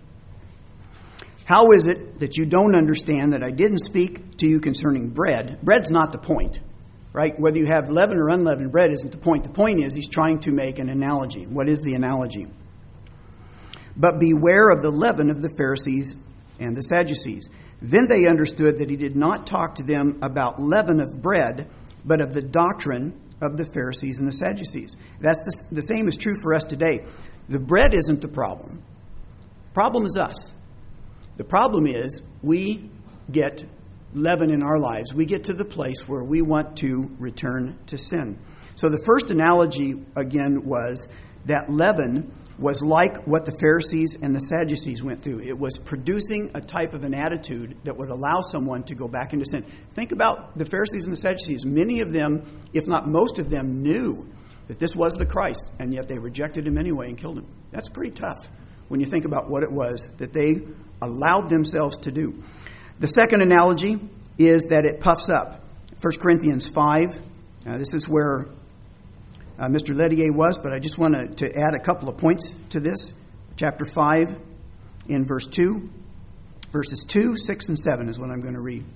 How is it that you don't understand that I didn't speak to you concerning bread? Bread's not the point, right? Whether you have leaven or unleavened bread isn't the point. The point is he's trying to make an analogy. What is the analogy? But beware of the leaven of the Pharisees and the Sadducees. Then they understood that he did not talk to them about leaven of bread, but of the doctrine of the Pharisees and the Sadducees. That's the same is true for us today. The bread isn't the problem. The problem is us. The problem is we get leaven in our lives. We get to the place where we want to return to sin. So the first analogy, again, was that leaven was like what the Pharisees and the Sadducees went through. It was producing a type of an attitude that would allow someone to go back into sin. Think about the Pharisees and the Sadducees. Many of them, if not most of them, knew that this was the Christ, and yet they rejected him anyway and killed him. That's pretty tough when you think about what it was that they allowed themselves to do. The second analogy is that it puffs up. 1 Corinthians 5. This is where Mr. Ledier was, but I just want to add a couple of points to this. Chapter 5 in verse 2. Verses 2, 6, and 7 is what I'm going to read.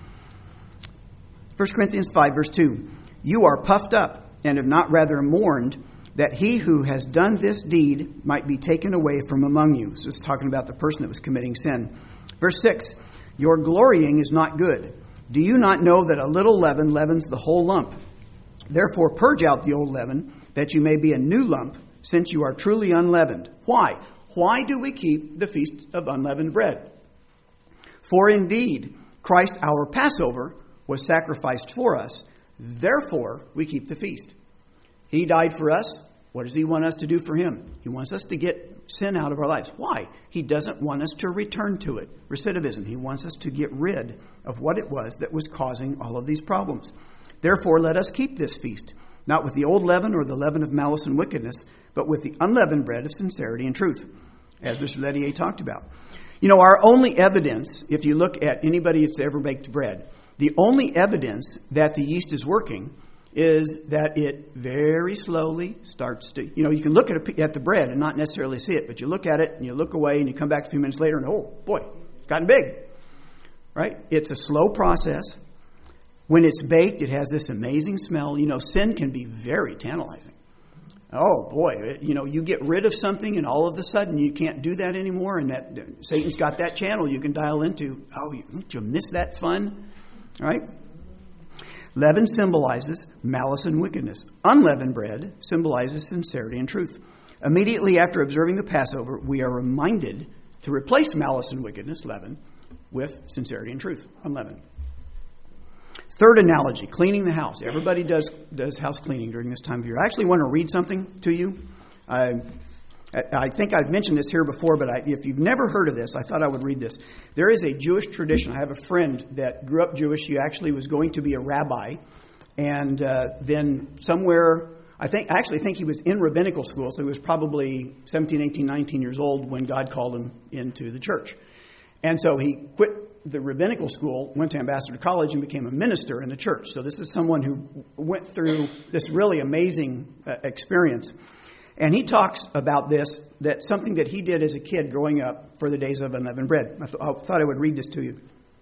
1 Corinthians 5, verse 2. You are puffed up and have not rather mourned that he who has done this deed might be taken away from among you. So it's talking about the person that was committing sin. Verse 6. Your glorying is not good. Do you not know that a little leaven leavens the whole lump? Therefore purge out the old leaven, that you may be a new lump, since you are truly unleavened. Why? Why do we keep the feast of unleavened bread? For indeed, Christ our Passover was sacrificed for us. Therefore, we keep the feast. He died for us. What does he want us to do for him? He wants us to get sin out of our lives. Why? He doesn't want us to return to it. Recidivism. He wants us to get rid of what it was that was causing all of these problems. Therefore, let us keep this feast, not with the old leaven or the leaven of malice and wickedness, but with the unleavened bread of sincerity and truth, as Mr. Ledier talked about. You know, our only evidence, if you look at anybody that's ever baked bread, the only evidence that the yeast is working is that it very slowly starts to, you can look at the bread and not necessarily see it, but you look at it and you look away and you come back a few minutes later and, oh boy, it's gotten big, right? It's a slow process. When it's baked, it has this amazing smell. Sin can be very tantalizing. Oh boy, you get rid of something and all of a sudden you can't do that anymore, and that Satan's got that channel you can dial into. Oh, don't you miss that fun? All right? Leaven symbolizes malice and wickedness. Unleavened bread symbolizes sincerity and truth. Immediately after observing the Passover, we are reminded to replace malice and wickedness, leaven, with sincerity and truth, unleavened. Third analogy, cleaning the house. Everybody does house cleaning during this time of year. I actually want to read something to you. I think I've mentioned this here before, but if you've never heard of this, I thought I would read this. There is a Jewish tradition. I have a friend that grew up Jewish. He actually was going to be a rabbi. And then somewhere, I actually think he was in rabbinical school, so he was probably 17, 18, 19 years old when God called him into the church. And so he quit the rabbinical school, went to Ambassador College, and became a minister in the church. So this is someone who went through this really amazing experience. And he talks about this, that something that he did as a kid growing up for the days of unleavened bread. I thought I would read this to you.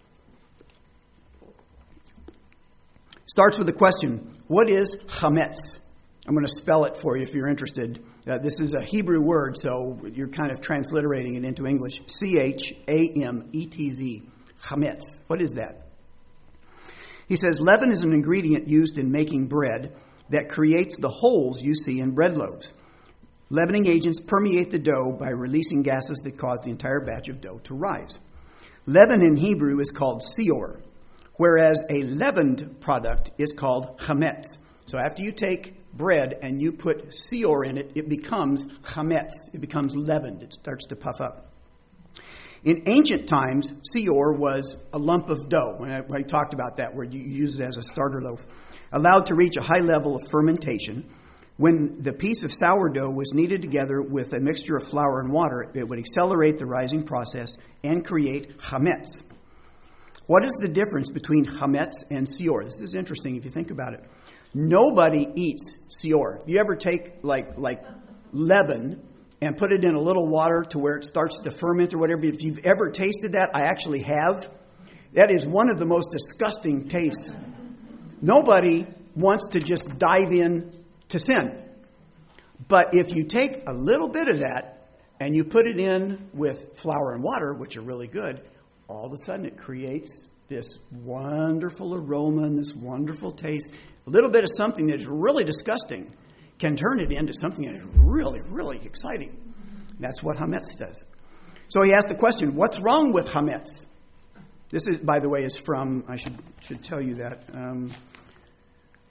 Starts with the question, what is chametz? I'm going to spell it for you if you're interested. This is a Hebrew word, so you're kind of transliterating it into English. C-H-A-M-E-T-Z. Chametz. What is that? He says, leaven is an ingredient used in making bread that creates the holes you see in bread loaves. Leavening agents permeate the dough by releasing gases that cause the entire batch of dough to rise. Leaven in Hebrew is called seor, whereas a leavened product is called chametz. So after you take bread and you put seor in it, it becomes chametz. It becomes leavened. It starts to puff up. In ancient times, seor was a lump of dough. I talked about that, where you use it as a starter loaf, allowed to reach a high level of fermentation. When the piece of sourdough was kneaded together with a mixture of flour and water, it would accelerate the rising process and create chametz. What is the difference between chametz and seor? This is interesting if you think about it. Nobody eats seor. If you ever take like leaven and put it in a little water to where it starts to ferment or whatever, if you've ever tasted that, I actually have. That is one of the most disgusting tastes. Nobody wants to just dive in to sin. But if you take a little bit of that and you put it in with flour and water, which are really good, all of a sudden it creates this wonderful aroma and this wonderful taste. A little bit of something that is really disgusting can turn it into something that is really, really exciting. That's what chametz does. So he asked the question, what's wrong with chametz? This is, by the way, is from, I should tell you that,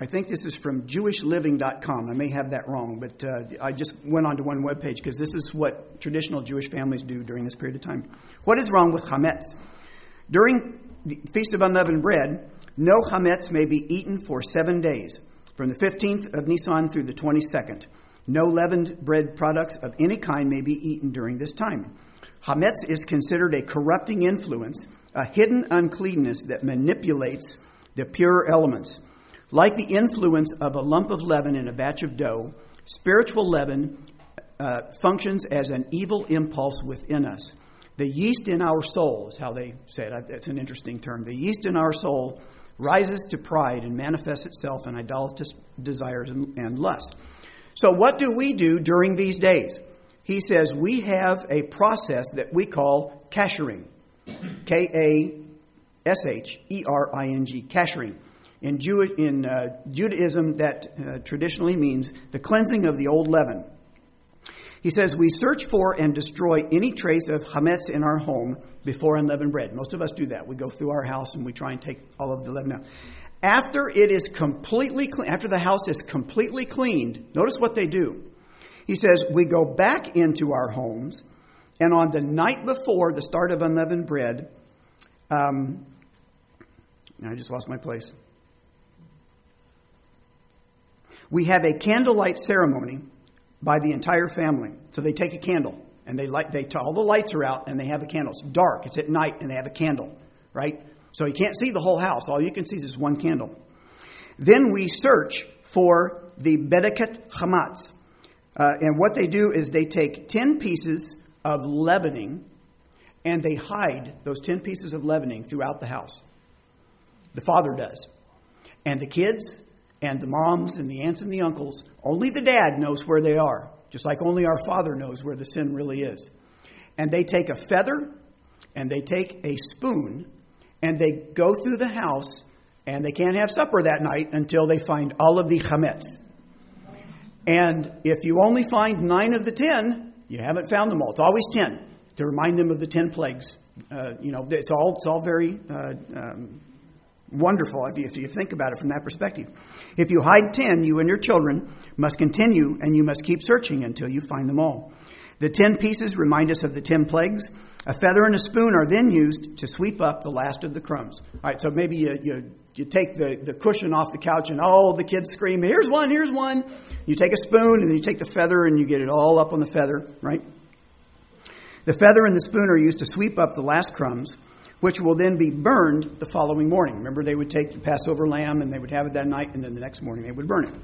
I think this is from JewishLiving.com. I may have that wrong, but I just went onto one webpage because this is what traditional Jewish families do during this period of time. What is wrong with chametz? During the Feast of Unleavened Bread, no chametz may be eaten for 7 days, from the 15th of Nisan through the 22nd. No leavened bread products of any kind may be eaten during this time. Chametz is considered a corrupting influence, a hidden uncleanness that manipulates the pure elements. Like the influence of a lump of leaven in a batch of dough, spiritual leaven functions as an evil impulse within us. The yeast in our soul, is how they said it. That's an interesting term. The yeast in our soul rises to pride and manifests itself in idolatrous desires and lust. So what do we do during these days? He says we have a process that we call kashering. K-A-S-H-E-R-I-N-G, kashering. In Judaism, that traditionally means the cleansing of the old leaven. He says we search for and destroy any trace of chametz in our home before unleavened bread. Most of us do that. We go through our house and we try and take all of the leaven out. After it is completely after the house is completely cleaned, notice what they do. He says we go back into our homes, and on the night before the start of unleavened bread, now I just lost my place. We have a candlelight ceremony by the entire family. So they take a candle and all the lights are out and they have a candle. It's dark. It's at night and they have a candle, right? So you can't see the whole house. All you can see is this one candle. Then we search for the bedeket chametz. And what they do is they take 10 pieces of leavening and they hide those 10 pieces of leavening throughout the house. The father does. And the kids and the moms and the aunts and the uncles, only the dad knows where they are, just like only our father knows where the sin really is. And they take a feather and they take a spoon and they go through the house and they can't have supper that night until they find all of the chametz. And if you only find 9 of the 10, you haven't found them all. It's always 10 to remind them of the 10 plagues. It's all very wonderful if you think about it from that perspective. If you hide 10, you and your children must continue and you must keep searching until you find them all. The 10 pieces remind us of the 10 plagues. A feather and a spoon are then used to sweep up the last of the crumbs. All right, so maybe you take the cushion off the couch and the kids scream, here's one. You take a spoon and then you take the feather and you get it all up on the feather, right? The feather and the spoon are used to sweep up the last crumbs, which will then be burned the following morning. Remember, they would take the Passover lamb and they would have it that night, and then the next morning they would burn it.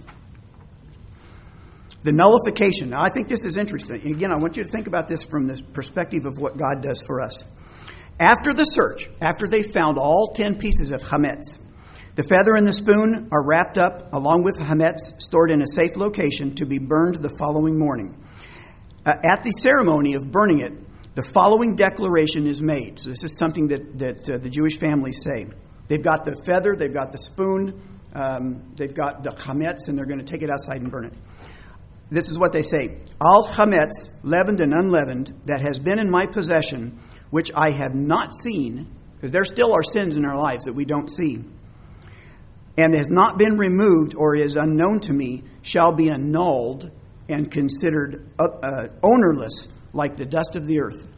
The nullification. Now, I think this is interesting. Again, I want you to think about this from this perspective of what God does for us. After the search, after they found all 10 pieces of chametz, the feather and the spoon are wrapped up along with the chametz, stored in a safe location to be burned the following morning. At the ceremony of burning it, the following declaration is made. So this is something that the Jewish families say. They've got the feather, they've got the spoon, they've got the chametz, and they're going to take it outside and burn it. This is what they say. All chametz, leavened and unleavened, that has been in my possession, which I have not seen, because there still are sins in our lives that we don't see, and has not been removed or is unknown to me, shall be annulled and considered ownerless, like the dust of the earth.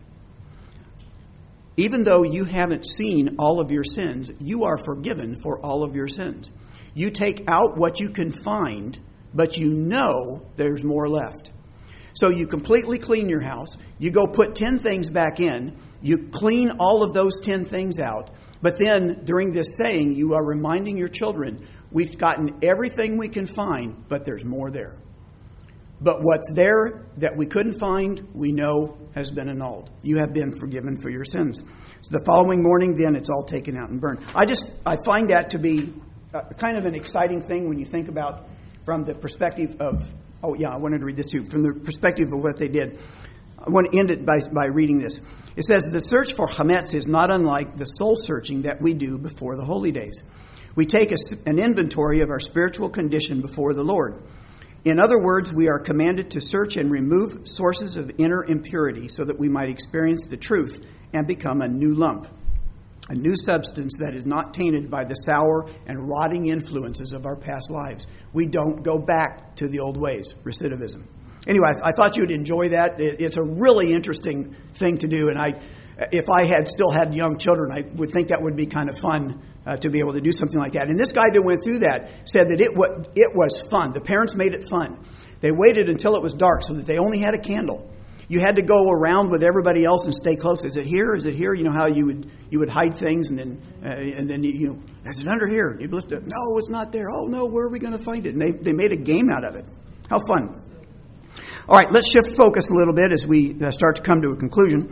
Even though you haven't seen all of your sins, you are forgiven for all of your sins. You take out what you can find, but you know there's more left. So you completely clean your house. You go put 10 things back in. You clean all of those 10 things out. But then during this saying, you are reminding your children, we've gotten everything we can find, but there's more there. But what's there that we couldn't find, we know has been annulled. You have been forgiven for your sins. So the following morning, then, it's all taken out and burned. I find that to be kind of an exciting thing when you think about from the perspective of, I wanted to read this too, from the perspective of what they did. I want to end it by reading this. It says, the search for chametz is not unlike the soul searching that we do before the holy days. We take an inventory of our spiritual condition before the Lord. In other words, we are commanded to search and remove sources of inner impurity so that we might experience the truth and become a new lump. a new substance that is not tainted by the sour and rotting influences of our past lives. We don't go back to the old ways, recidivism. Anyway, I thought you'd enjoy that. It's a really interesting thing to do, and if I had still had young children, I would think that would be kind of fun to be able to do something like that. And this guy that went through that said that it was fun. The parents made it fun. They waited until it was dark so that they only had a candle. You had to go around with everybody else and stay close. Is it here? Is it here? You know how you would hide things, and then you is it under here? You'd lift it. No, it's not there. Oh no, where are we going to find it? And they made a game out of it. How fun! All right, let's shift focus a little bit as we start to come to a conclusion.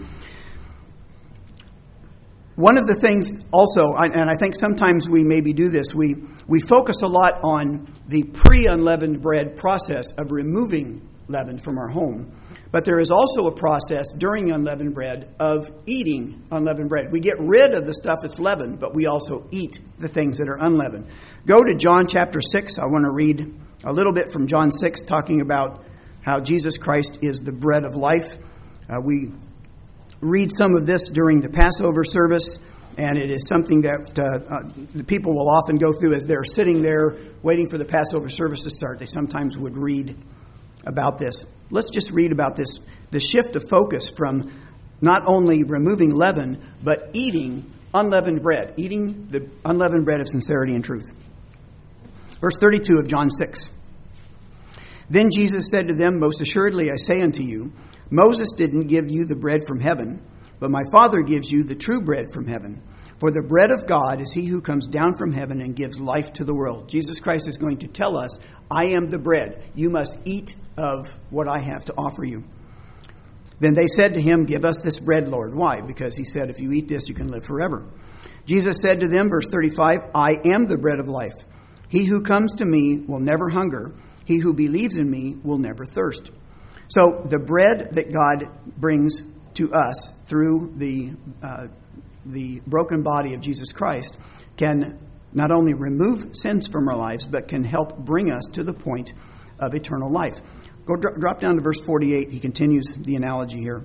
One of the things also, and I think sometimes we maybe do this, we focus a lot on the pre-unleavened bread process of removing leaven from our home. But there is also a process during unleavened bread of eating unleavened bread. We get rid of the stuff that's leavened, but we also eat the things that are unleavened. Go to John chapter 6. I want to read a little bit from John 6, talking about how Jesus Christ is the bread of life. We read some of this during the Passover service, and it is something that the people will often go through as they're sitting there waiting for the Passover service to start. They sometimes would read about this. Let's just read about this, the shift of focus from not only removing leaven, but eating unleavened bread, eating the unleavened bread of sincerity and truth. Verse 32 of John 6. Then Jesus said to them, "Most assuredly I say unto you, Moses didn't give you the bread from heaven, but my Father gives you the true bread from heaven. For the bread of God is he who comes down from heaven and gives life to the world." Jesus Christ is going to tell us, I am the bread. You must eat of what I have to offer you. Then they said to him, "Give us this bread, Lord." Why? Because he said, if you eat this, you can live forever. Jesus said to them, verse 35, "I am the bread of life. He who comes to me will never hunger. He who believes in me will never thirst." So the bread that God brings to us through the broken body of Jesus Christ can not only remove sins from our lives, but can help bring us to the point of eternal life. Go drop down to verse 48. He continues the analogy here.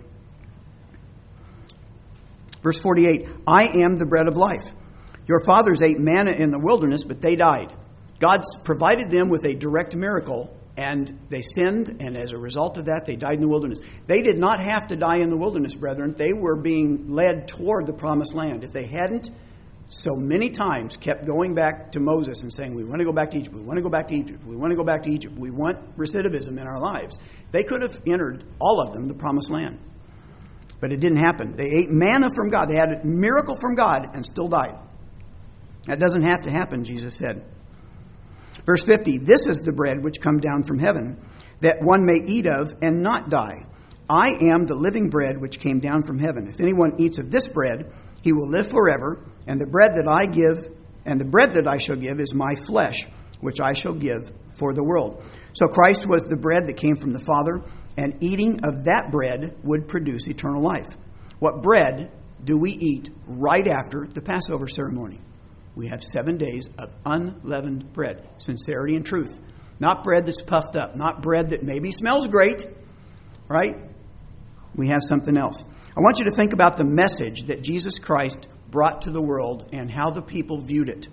Verse 48, "I am the bread of life. Your fathers ate manna in the wilderness, but they died." God's provided them with a direct miracle, and they sinned, and as a result of that, they died in the wilderness. They did not have to die in the wilderness, brethren. They were being led toward the promised land. If they hadn't so many times kept going back to Moses and saying, "We want to go back to Egypt, we want to go back to Egypt, we want to go back to Egypt, we want recidivism in our lives," they could have entered, all of them, the promised land. But it didn't happen. They ate manna from God. They had a miracle from God and still died. That doesn't have to happen, Jesus said. Verse 50, "This is the bread which come down from heaven, that one may eat of and not die. I am the living bread which came down from heaven. If anyone eats of this bread, he will live forever, and the bread that I shall give is my flesh, which I shall give for the world." So Christ was the bread that came from the Father, and eating of that bread would produce eternal life. What bread do we eat right after the Passover ceremony? We have 7 days of unleavened bread, sincerity and truth. Not bread that's puffed up, not bread that maybe smells great, right? We have something else. I want you to think about the message that Jesus Christ brought to the world and how the people viewed it.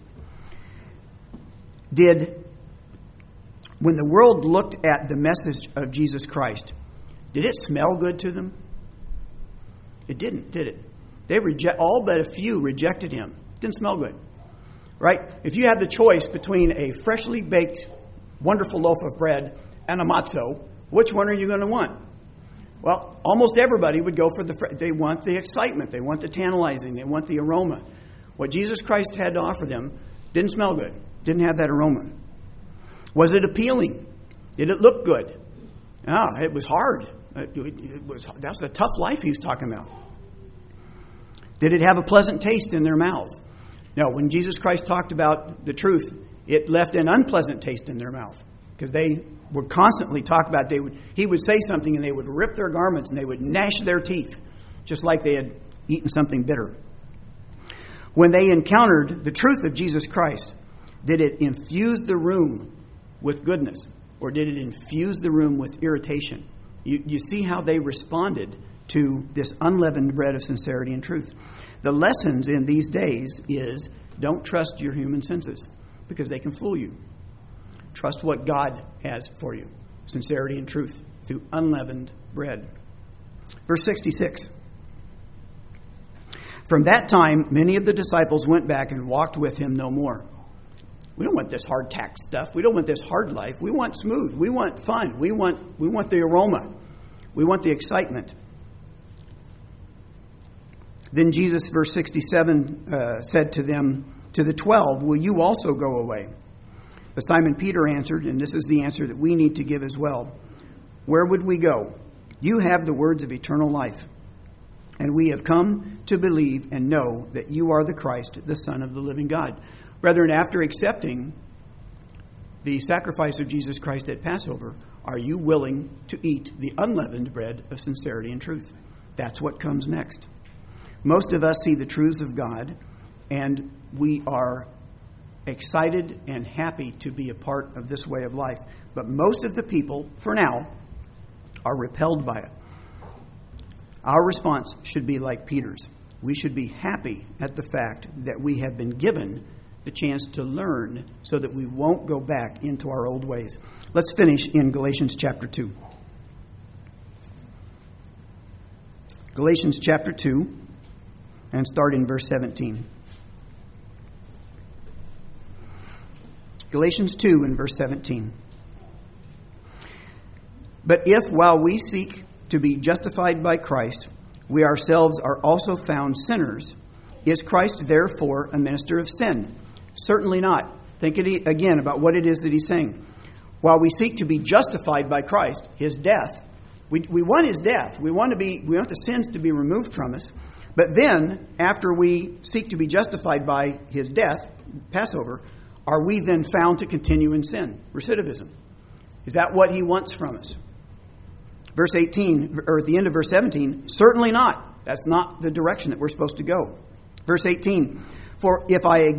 When the world looked at the message of Jesus Christ, did it smell good to them? It didn't, did it? All but a few rejected him. It didn't smell good. Right? If you had the choice between a freshly baked, wonderful loaf of bread and a matzo, which one are you going to want? Well, almost everybody would go for they want the excitement, they want the tantalizing, they want the aroma. What Jesus Christ had to offer them didn't smell good, didn't have that aroma. Was it appealing? Did it look good? It was hard. That was a tough life he was talking about. Did it have a pleasant taste in their mouths? No, when Jesus Christ talked about the truth, it left an unpleasant taste in their mouth, because they would constantly talk about, he would say something and they would rip their garments and they would gnash their teeth, just like they had eaten something bitter. When they encountered the truth of Jesus Christ, did it infuse the room with goodness, or did it infuse the room with irritation? You see how they responded to this unleavened bread of sincerity and truth. The lessons in these days is don't trust your human senses because they can fool you. Trust what God has for you. Sincerity and truth through unleavened bread. Verse 66. From that time, many of the disciples went back and walked with him no more. We don't want this hard tack stuff. We don't want this hard life. We want smooth. We want fun. We want the aroma. We want the excitement. Then Jesus, verse 67, said to them, to the 12, will you also go away? But Simon Peter answered, and this is the answer that we need to give as well. Where would we go? You have the words of eternal life. And we have come to believe and know that you are the Christ, the Son of the living God. Brethren, after accepting the sacrifice of Jesus Christ at Passover, are you willing to eat the unleavened bread of sincerity and truth? That's what comes next. Most of us see the truths of God, and we are excited and happy to be a part of this way of life. But most of the people, for now, are repelled by it. Our response should be like Peter's. We should be happy at the fact that we have been given the chance to learn so that we won't go back into our old ways. Let's finish in Galatians chapter 2. Galatians chapter 2, and start in verse 17. Galatians 2 and verse 17. But if while we seek to be justified by Christ, we ourselves are also found sinners, is Christ therefore a minister of sin? Certainly not. Think again about what it is that he's saying. While we seek to be justified by Christ, his death, we want his death. We want the sins to be removed from us. But then, after we seek to be justified by his death, Passover, are we then found to continue in sin? Recidivism. Is that what he wants from us? Verse 18, or at the end of verse 17, certainly not. That's not the direction that we're supposed to go. Verse 18, for if I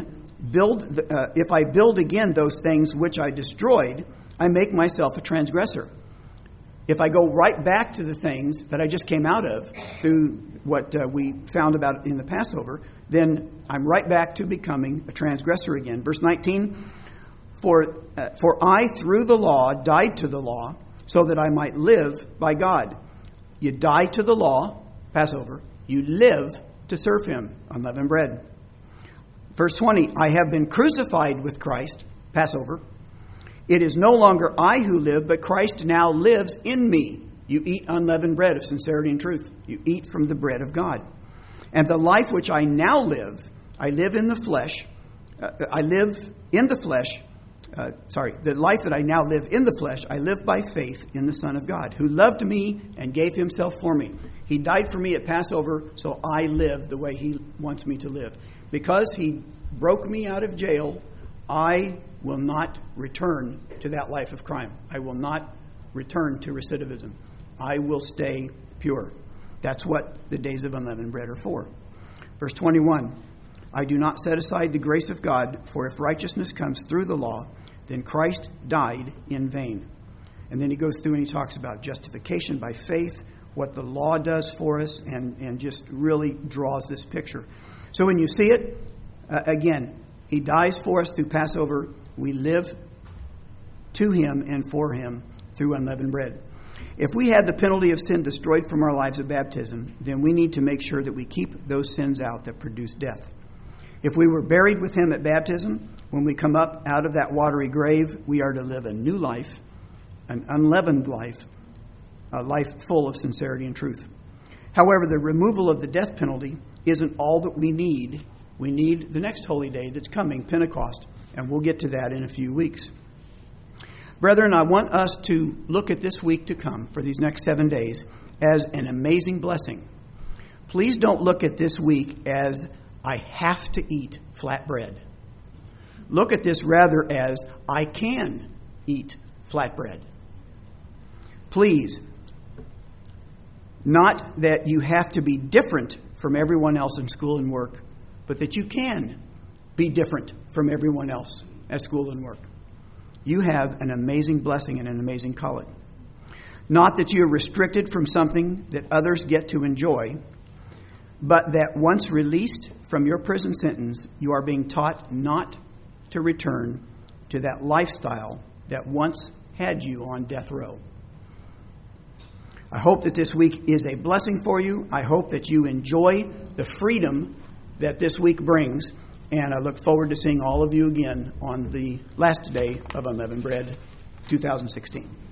build again those things which I destroyed, I make myself a transgressor. If I go right back to the things that I just came out of through what we found about in the Passover, then I'm right back to becoming a transgressor again. Verse 19, for I through the law died to the law so that I might live by God. You die to the law, Passover. You live to serve him, unleavened bread. Verse 20, I have been crucified with Christ, Passover. It is no longer I who live, but Christ now lives in me. You eat unleavened bread of sincerity and truth. You eat from the bread of God. And the life which I now live, I live in the flesh. The life that I now live in the flesh, I live by faith in the Son of God, who loved me and gave himself for me. He died for me at Passover, so I live the way he wants me to live. Because he broke me out of jail, I will not return to that life of crime. I will not return to recidivism. I will stay pure. That's what the days of unleavened bread are for. Verse 21, I do not set aside the grace of God, for if righteousness comes through the law, then Christ died in vain. And then he goes through and he talks about justification by faith, what the law does for us, and just really draws this picture. So when you see it, again, he dies for us through Passover. We live to him and for him through unleavened bread. If we had the penalty of sin destroyed from our lives at baptism, then we need to make sure that we keep those sins out that produce death. If we were buried with him at baptism, when we come up out of that watery grave, we are to live a new life, an unleavened life, a life full of sincerity and truth. However, the removal of the death penalty isn't all that we need. We need the next holy day that's coming, Pentecost, and we'll get to that in a few weeks. Brethren, I want us to look at this week to come, for these next 7 days, as an amazing blessing. Please don't look at this week as, I have to eat flatbread. Look at this rather as, I can eat flatbread. Please, not that you have to be different from everyone else in school and work, but that you can be different from everyone else at school and work. You have an amazing blessing and an amazing calling. Not that you are restricted from something that others get to enjoy, but that once released from your prison sentence, you are being taught not to return to that lifestyle that once had you on death row. I hope that this week is a blessing for you. I hope that you enjoy the freedom that this week brings. And I look forward to seeing all of you again on the last day of Unleavened Bread 2016.